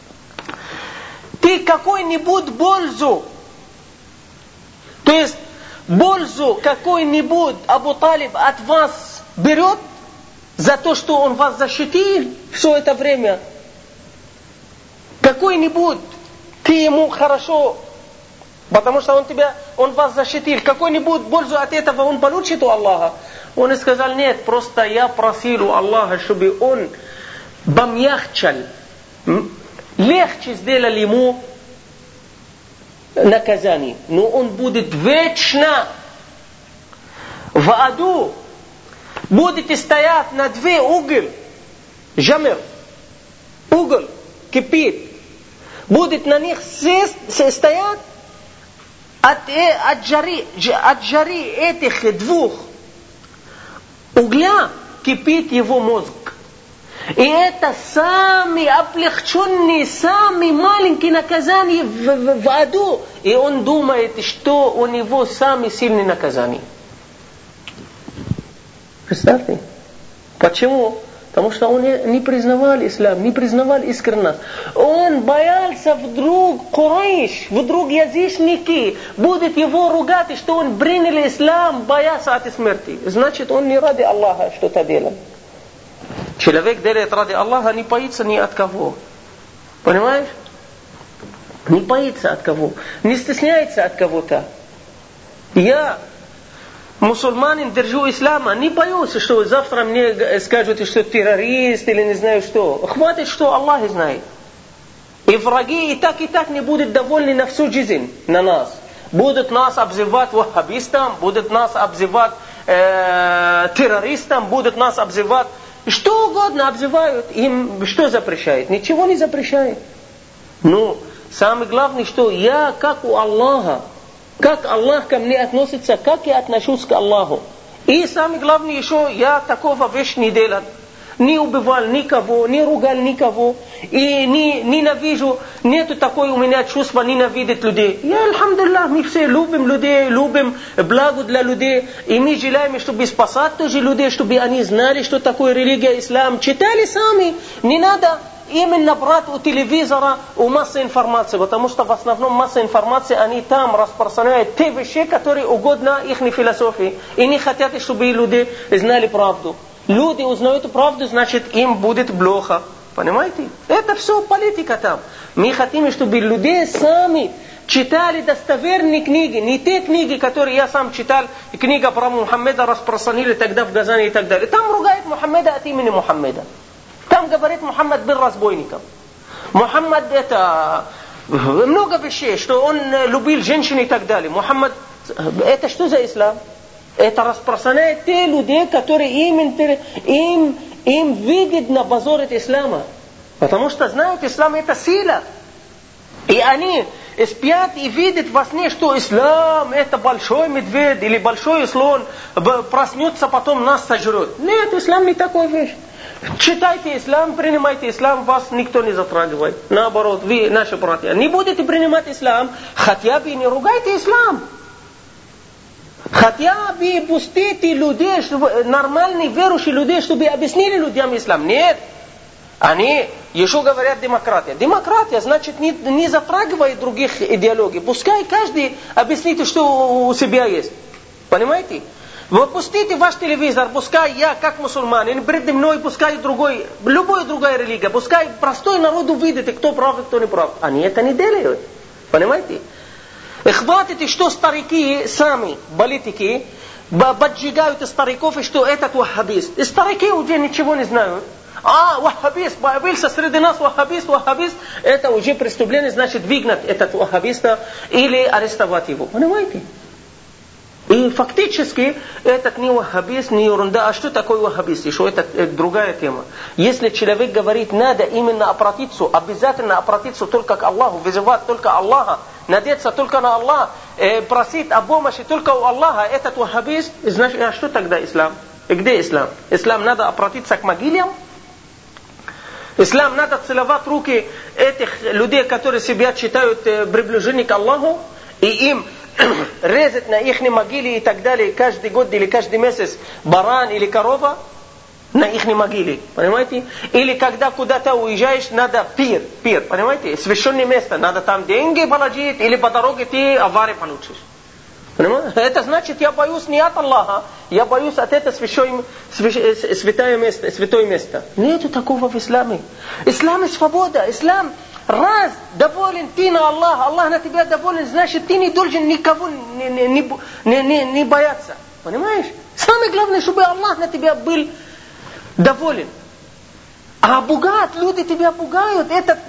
ты какой-нибудь пользу, то есть пользу какой-нибудь Абу Талиб от вас берет за то, что он вас защитил все это время? Какой-нибудь ты ему хорошо, потому что он тебя, он вас защитил. Какой-нибудь пользу от этого он получит у Аллаха? Он сказал: нет, просто я просил у Аллаха, чтобы он помягчал, легче сделал ему наказание. Но он будет вечно в аду. Будете стоять на две угол, жамер, угол кипит. Будет на них стоять от, от, жари, от жари этих двух угля кипит его мозг. И это самые облегченные, самые маленькие наказания в, в, в аду. И он думает, что у него самые сильные наказания. Представьте? Почему? Потому что он не признавал ислам, не признавал искренность. Он боялся вдруг Курайш, вдруг язычники будут его ругать, что он принял ислам, боялся от смерти. Значит, он не ради Аллаха что-то делал. Человек делает ради Аллаха, не боится ни от кого. Понимаешь? Не боится от кого. Не стесняется от кого-то. Я... мусульманин, держу ислама, не боюсь, что завтра мне скажут, что террорист или не знаю что. Хватит, что Аллах знает. И враги и так и так не будут довольны на всю жизнь на нас. Будут нас обзывать ваххабистам, будут нас обзывать э, террористам, будут нас обзывать. Что угодно обзывают. Им что запрещает? Ничего не запрещает. Ну, самое главное, что я как у Аллаха. Как Аллах ко мне относится, как я отношусь к Аллаху. И самое главное еще, я такого вещь не делал. Не убивал никого, не ругал никого. И не ненавижу, нету такой у меня чувства ненавидеть людей. Я, альхамдулиллах, мы все любим людей, любим благо для людей. И мы желаем, чтобы спасать тоже людей, чтобы они знали, что такое религия, ислам. Читали сами, не надо... именно брать у телевизора, у массы информации, потому что в основном масса информации, они там распространяют те вещи, которые угодно их философии, и не хотят, чтобы люди знали правду. Люди узнают правду, значит им будет плохо. Понимаете? Это все политика там. Мы хотим, чтобы люди сами читали достоверные книги, не те книги, которые я сам читал, книга про Мухаммеда распространили тогда в Газани и так далее. Там ругает Мухаммеда от имени Мухаммеда. Там говорит, Мухаммад был разбойником. Мухаммад это много вещей, что он любил женщин и так далее. Мухаммад, это что за ислам? Это распространяет те люди, которые им, им, им выгодно позорить ислама. Потому что знают, ислам это сила. И они спят и видят во сне, что ислам это большой медведь или большой слон, проснется, потом нас сожрет. Нет, ислам не такой вещь. Читайте ислам, принимайте ислам, вас никто не затрагивает. Наоборот, вы, наши братья, не будете принимать ислам, хотя бы не ругайте ислам. Хотя бы пустите людей, чтобы, нормальных верующих людей, чтобы объяснили людям ислам. Нет. Они еще говорят демократия. Демократия значит не, не затрагивает других идеологий. Пускай каждый объяснит, что у себя есть. Понимаете? Вы пустите ваш телевизор, пускай я как мусульманин, перед мной пускай другой, любая другая религия, пускай простой народ увидит, кто прав и кто не прав. Они это не делают. Понимаете? И хватит, что старики сами, политики, поджигают стариков, и что этот ваххабист. И старики уже ничего не знают. А, ваххабист, появился среди нас ваххабист, ваххабист, это уже преступление, значит выгнать этот ваххабиста или арестовать его. Понимаете? И фактически этот не ваххабист, не ерунда. А что такое ваххабист? Еще это, это другая тема. Если человек говорит, надо именно обратиться, обязательно обратиться только к Аллаху, вызывать только Аллаха, надеяться только на Аллах, э, просить о помощи только у Аллаха, этот ваххабист, значит, а что тогда ислам? И где ислам? Ислам надо обратиться к могилям? Ислам надо целовать руки этих людей, которые себя считают э, приближены к Аллаху, и им резать на их могиле и так далее, каждый год или каждый месяц баран или корова на их могиле, понимаете? Или когда куда-то уезжаешь, надо пир, пир, понимаете? Священное место, надо там деньги положить, или по дороге ты аварию получишь. Понимаете? Это значит, я боюсь не от Аллаха, я боюсь от этого священное, святое место, святое место. Нету такого в исламе. Ислам и свобода, ислам. Раз доволен ты на Аллаха, Аллах на тебя доволен, значит ты не должен никого не, не, не, не, не бояться. Понимаешь? Самое главное, чтобы Аллах на тебя был доволен. А пугать, люди тебя пугают. Это,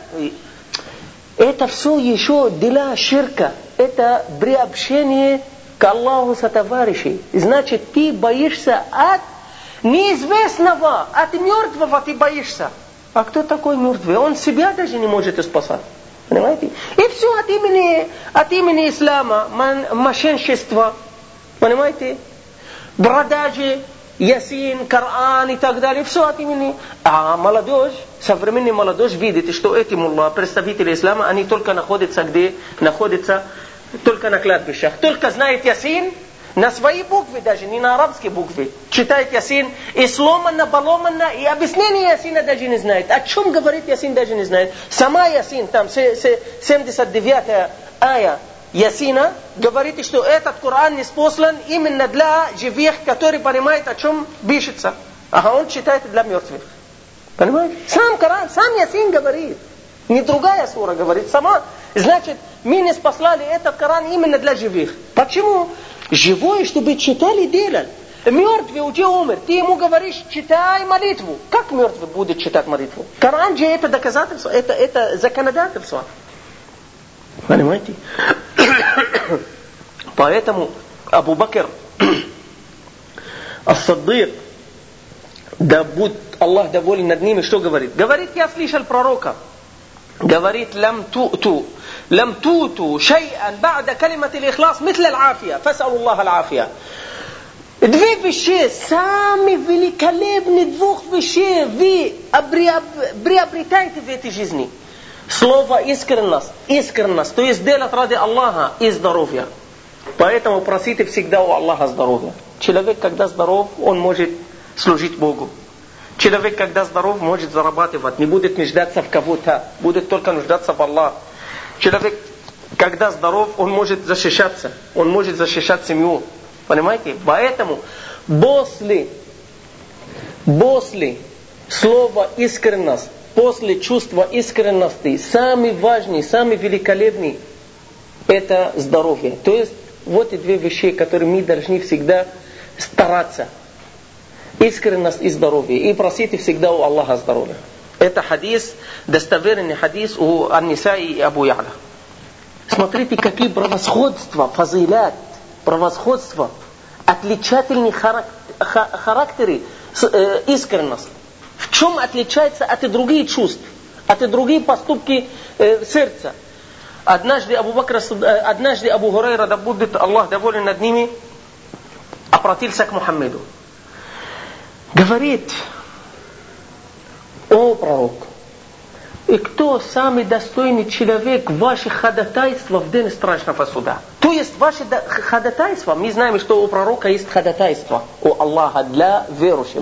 это все еще дела ширка. Это приобщение к Аллаху сотоварищей. Значит, ты боишься от неизвестного, от мертвого ты боишься. А кто такой мертвый? Он себя даже не может спасать. Понимаете? И все от имени, от имени ислама, мошенничества. Понимаете? Продажи, ясин, Коран и так далее. Все от имени. А молодежь, современная молодежь видит, что эти мулла, представители ислама, они только находятся где? Находятся только на кладбищах. Только знает ясин, на свои буквы даже, не на арабские буквы. Читает ясин, и сломанно, поломанно, и объяснение ясина даже не знает. О чем говорит ясин, даже не знает. Сама ясин, там, семьдесят девятая ая ясина, говорит, что этот Коран не спослан именно для живых, которые понимают, о чем пишется. А он читает для мертвых. Понимаете? Сам Коран, сам ясин говорит. Не другая сура говорит, сама. Значит, мы не спаслали этот Коран именно для живых. Почему? Живой, чтобы читали и делали. Мертвый уже умер. Ты ему говоришь, читай молитву. Как мертвый будет читать молитву? Коран же это доказательство, это, это законодательство. Понимаете? Поэтому Абу Бакр Ас-Саддик, да будет Аллах доволен над ними, что говорит? Говорит, я слышал пророка. Говорит, лам ту'ту لم توتوا شيئا بعد كلمة الإخلاص مثل العافية فاسألوا الله العافية. Две вещи, самые великолепные двух вещей вы приобретаете в этой жизни. Слово искренность, искренность, то есть делать ради Аллаха и здоровья. Поэтому просите всегда у Аллаха здоровья. Человек, когда здоров, он может служить Богу. Человек, когда здоров, может зарабатывать, не будет нуждаться в кого-то, будет только нуждаться в Аллахе. Человек, когда здоров, он может защищаться. Он может защищать семью. Понимаете? Поэтому после, после слова искренность, после чувства искренности, самый важный, самый великолепный, это здоровье. То есть, вот и две вещи, которые мы должны всегда стараться. Искренность и здоровье. И просите всегда у Аллаха здоровья. Это хадис, достоверный хадис у Ан-Нисаи и Абу Я'ля. Смотрите, какие превосходства, фазилят, превосходства отличательные характеры искренность. В чем отличается от других чувств, от других поступки сердца? Однажды Абу Бакр, однажды Абу Хурайра, да будет Аллах доволен над ними, обратился к Мухаммеду. Говорит: о пророк, и кто самый достойный человек ваших ходатайств в день страшного суда? То есть ваши ходатайства, мы знаем, что у пророка есть ходатайство у Аллаха для верующих.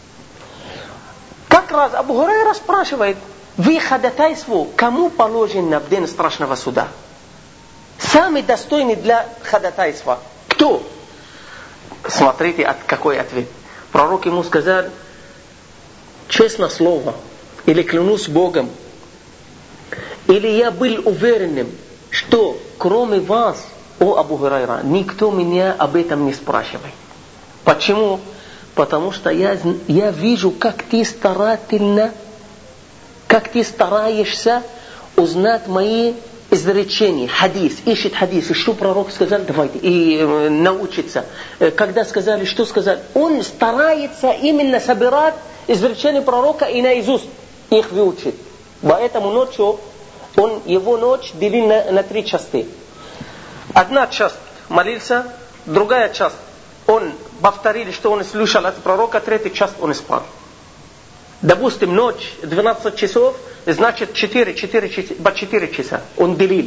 Как раз Абу Хурайра спрашивает: вы ходатайство кому положено в день страшного суда? Самый достойный для ходатайства кто? Смотрите, от какой ответ. Пророк ему сказал: честное слово, или клянусь Богом, или я был уверенным, что кроме вас, о Абу Хурайра, никто меня об этом не спрашивает. Почему? Потому что я, я вижу, как ты старательно, как ты стараешься узнать мои изречения, хадис, ищет хадис, и что пророк сказал, давайте, и э, научиться. Когда сказали, что сказал, он старается именно собирать изречения пророка и наизусть их выучить. Поэтому ночью, он его ночь делил на, на три части. Одна часть молился, другая часть он повторили, что он слушал от пророка, третья часть он спал. Допустим, ночь двенадцать часов, значит четыре, четыре, по четыре часа он делил.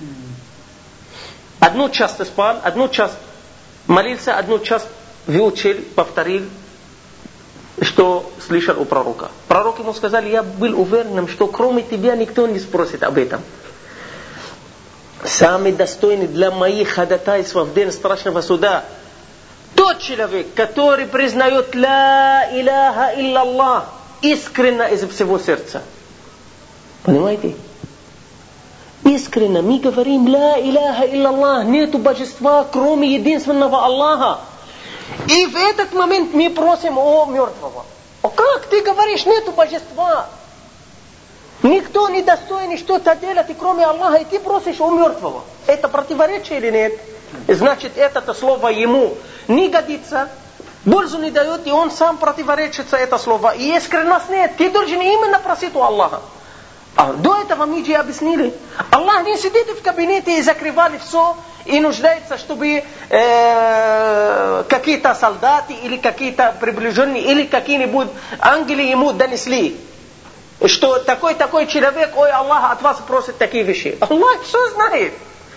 Одну часть спал, одну часть молился, одну часть выучил, повторил, что слышал у пророка. Пророк ему сказал: я был уверен, что кроме тебя никто не спросит об этом. Самый достойный для моих ходатайств в день страшного суда тот человек, который признает ла иляха илляллах искренне из всего сердца. Понимаете? Искренне мы говорим ла иляха илляллах, нету божества кроме единственного Аллаха. И в этот момент мы просим о мертвого. О, как ты говоришь, нету божества? Никто не достойный что-то делать, кроме Аллаха, и ты просишь у мертвого. Это противоречие или нет? Значит, это слово ему не годится, пользу не дает, и он сам противоречится это слово. И искренность нет, ты должен именно просить у Аллаха. А до этого мы же объяснили. Аллах не сидит в кабинете и закрывали все, и нуждается, чтобы э, какие-то солдаты, или какие-то приближенные, или какие-нибудь ангелы ему донесли. Что такой-такой человек, ой, Аллах от вас просит такие вещи. Аллах все знает.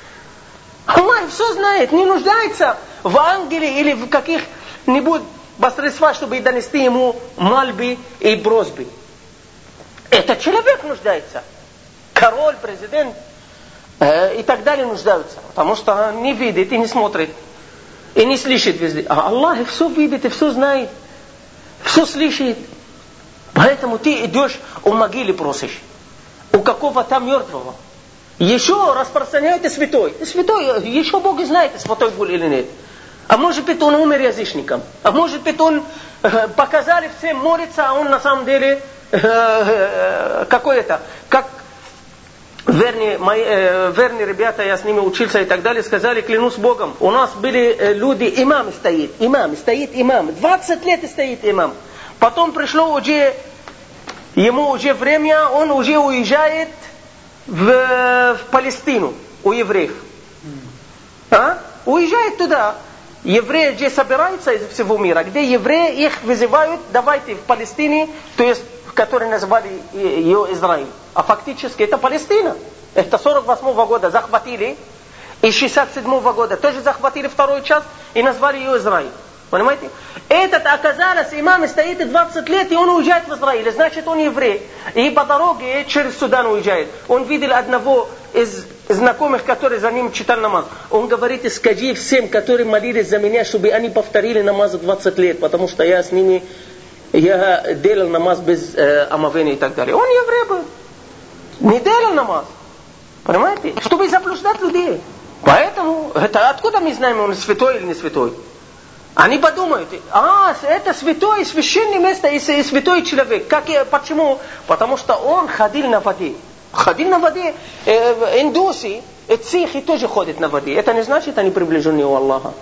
Аллах все знает, не нуждается в ангеле или в каких-нибудь посредствах, чтобы донести ему мольбы и просьбы. Этот человек нуждается. Король, президент э, и так далее нуждаются. Потому что не видит и не смотрит. И не слышит везде. А Аллах все видит и все знает. Все слышит. Поэтому ты идешь у могилы просишь. У какого-то мертвого. Еще распространяет святой. Святой, еще Бог знает, святой был или нет. А может быть он умер язычником. А может быть он э, показали всем молиться, а он на самом деле э, э, какой-то. Как верные, мои, э, верные ребята, я с ними учился и так далее, сказали, клянусь Богом. У нас были э, люди, имам стоит, имам, стоит имам. двадцать лет стоит имам. Потом пришло уже, ему уже время, он уже уезжает в, в Палестину, у евреев. А? Уезжает туда. Евреи где собираются из всего мира, где евреи их вызывают, давайте в Палестине, то есть, которые называли ее Израиль. А фактически это Палестина. Это сорок восьмого года захватили, и шестьдесят седьмого года тоже захватили вторую часть и назвали ее Израиль. Понимаете? Этот оказалось, имам стоит двадцать лет, и он уезжает в Израиль. Значит, он еврей. И по дороге через Судан уезжает. Он видел одного из знакомых, который за ним читал намаз. Он говорит, скажи всем, которые молились за меня, чтобы они повторили намаз двадцать лет, потому что я с ними, я делал намаз без э, омовения и так далее. Он еврей был. Не делал намаз. Понимаете? Чтобы заблуждать людей. Поэтому, это откуда мы знаем, он святой или не святой? Они подумают, а, это святое, священное место и святой человек. Как, почему? Потому что он ходил на воде. Ходил на воде. Э, индусы, цихи тоже ходят на воде. Это не значит, они приближены у Аллаха.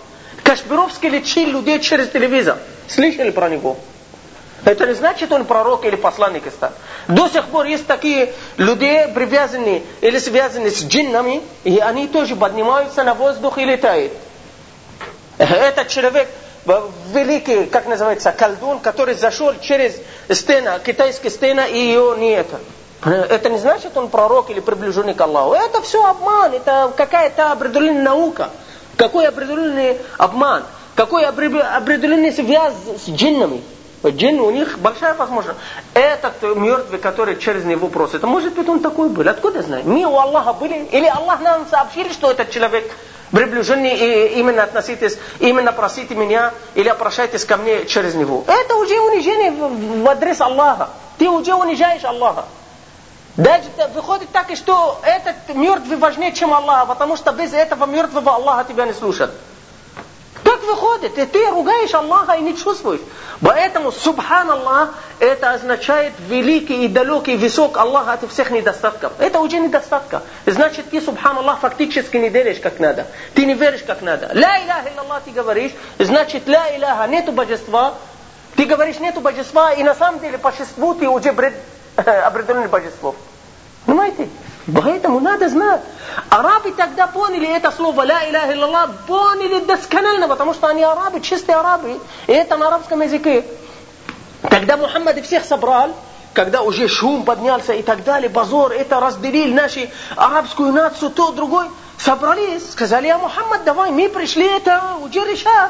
Кашпировский лечил людей через телевизор. Слышали про него? Это не значит, он пророк или посланник стал. До сих пор есть такие люди, привязанные или связанные с джиннами, и они тоже поднимаются на воздух и летают. Этот человек, великий, как называется, колдун, который зашел через стену, китайская стена, и ее не это. Это не значит, он пророк или приближенный к Аллаху. Это все обман, это какая-то определенная наука. Какой определенный обман, какой определенный связь с джиннами. Джин, у них большая возможность. Этот мертвый, который через него просит, может быть, он такой был. Откуда знаем? Мы у Аллаха были? Или Аллах нам сообщили, что этот человек приближенный, и именно относитесь, именно просите меня, или обращайтесь ко мне через него. Это уже унижение в, в адрес Аллаха. Ты уже унижаешь Аллаха. Даже выходит так, что этот мертвый важнее, чем Аллах, потому что без этого мертвого Аллаха тебя не слушает. Так выходит, и ты ругаешь Аллаха и не чувствуешь. Поэтому, субхан Аллах, это означает великий и далекий висок Аллаха от всех недостатков. Это уже недостатка. Значит, ты, субхан Аллах, фактически не делаешь как надо. Ты не веришь как надо. Ла иляха илляллах ты говоришь, значит, ла иляха, нету божества. Ты говоришь, нету божества, и на самом деле по существу ты уже определенное божество. Понимаете? Поэтому надо знать. Арабы тогда поняли это слово «Ла иляха илляллах», поняли досконально, потому что они арабы, чистые арабы. И это на арабском языке. Когда Мухаммад всех собрал, когда уже шум поднялся и так далее, базор, это разделили нашу арабскую нацию, то другой, собрались, сказали: «Я Мухаммад, давай, мы пришли это уже решать.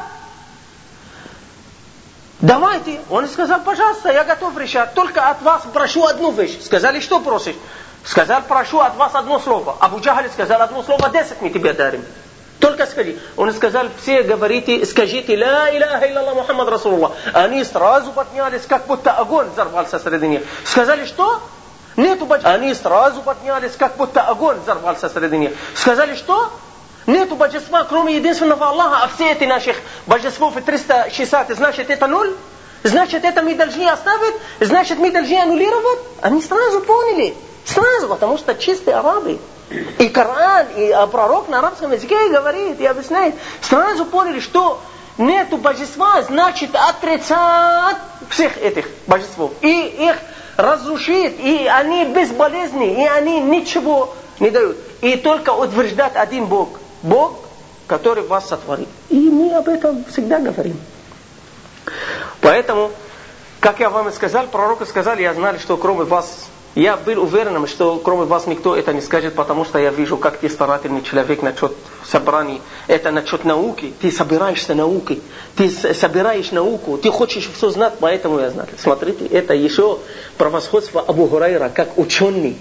Давайте». Он сказал: «Пожалуйста, я готов решать, только от вас прошу одну вещь». Сказали: «Что просишь?» Сказал: «Прошу от вас одно слово». Абу Джахаль сказал: «Одно слово, десять мы тебе дарим. Только скажи». Он сказал: «Все говорите, скажите ла иляха илляллах Мухаммад Расулуллах». Они сразу поднялись, как будто огонь взорвался среди них. Сказали: «Что? Нету божества». Они сразу поднялись, как будто огонь взорвался среди них. Сказали: «Что? Нету божества, кроме единственного Аллаха, а все эти наших божествов триста шестьдесят, значит, это ноль? Значит, это мы должны оставить? Значит, мы должны аннулировать?» Они сразу поняли. Сразу, потому что чистые арабы. И Коран, и пророк на арабском языке говорит, и объясняет. Сразу поняли, что нету божества, значит отрицать всех этих божествов. И их разрушит, и они безболезненны, и они ничего не дают. И только утверждать один Бог. Бог, который вас сотворил. И мы об этом всегда говорим. Поэтому, как я вам и сказал, пророку сказали: «Я знал, что кроме вас...» Я был уверен, что кроме вас никто это не скажет, потому что я вижу, как ты старательный человек насчет собраний. Это насчет науки. Ты собираешься наукой. Ты собираешь науку. Ты хочешь все знать, поэтому я знаю. Смотрите, это еще превосходство Абу Хурайра, как ученый.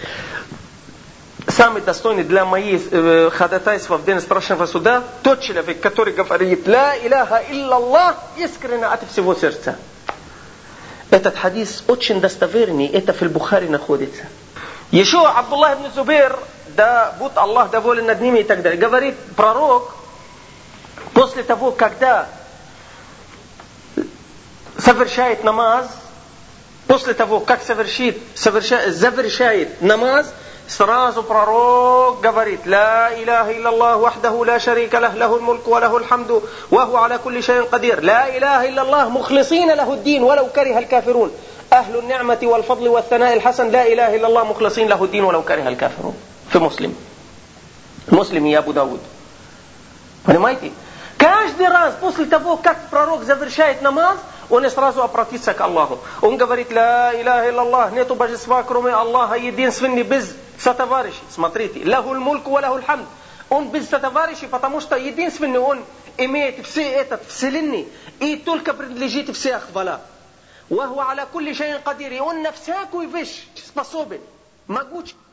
Самый достойный для моих э, ходатайства в день страшного суда, тот человек, который говорит «Ла иляха илляллах» искренне от всего сердца. Этот хадис очень достоверный, это в Аль-Бухари находится. Еще Абдуллах ибн Зубейр, да будь Аллах доволен над ними и так далее, говорит: пророк, после того, когда совершает намаз, после того, как совершит, совершает, завершает намаз, сразу пророк говорит: «Ла иляха илляллах вахдаху ла шарика лах, лахул мульку ва лахул хамду, ва ху аля кулли шайин кадир. Ла иляха илляллах мухлисина лаху ддин, валау кариха аль-кафирун. Ахлу ни'мати вал фадли вал сана'i аль-хасан, ла иляха илляллах мухлисин лаху ддин, валау кариха аль-кафирун». В Муслим. Муслим и Абу Дауд. Понимаете? Каждый раз после того, как пророк завершает намаз, он сразу обратится к Аллаху. Он говорит: «Ла иляха илляллах, нету божества, кроме Аллаха, единственный, без сотоварищей». Смотрите, «Лахул мульку ва лахул хамд». Он без сотоварищей, потому что единственный он имеет все этот вселенной, и только принадлежит вся хвала. «Ва ху аля кулли шайин кадир». И он на всякую вещь способен, могуч.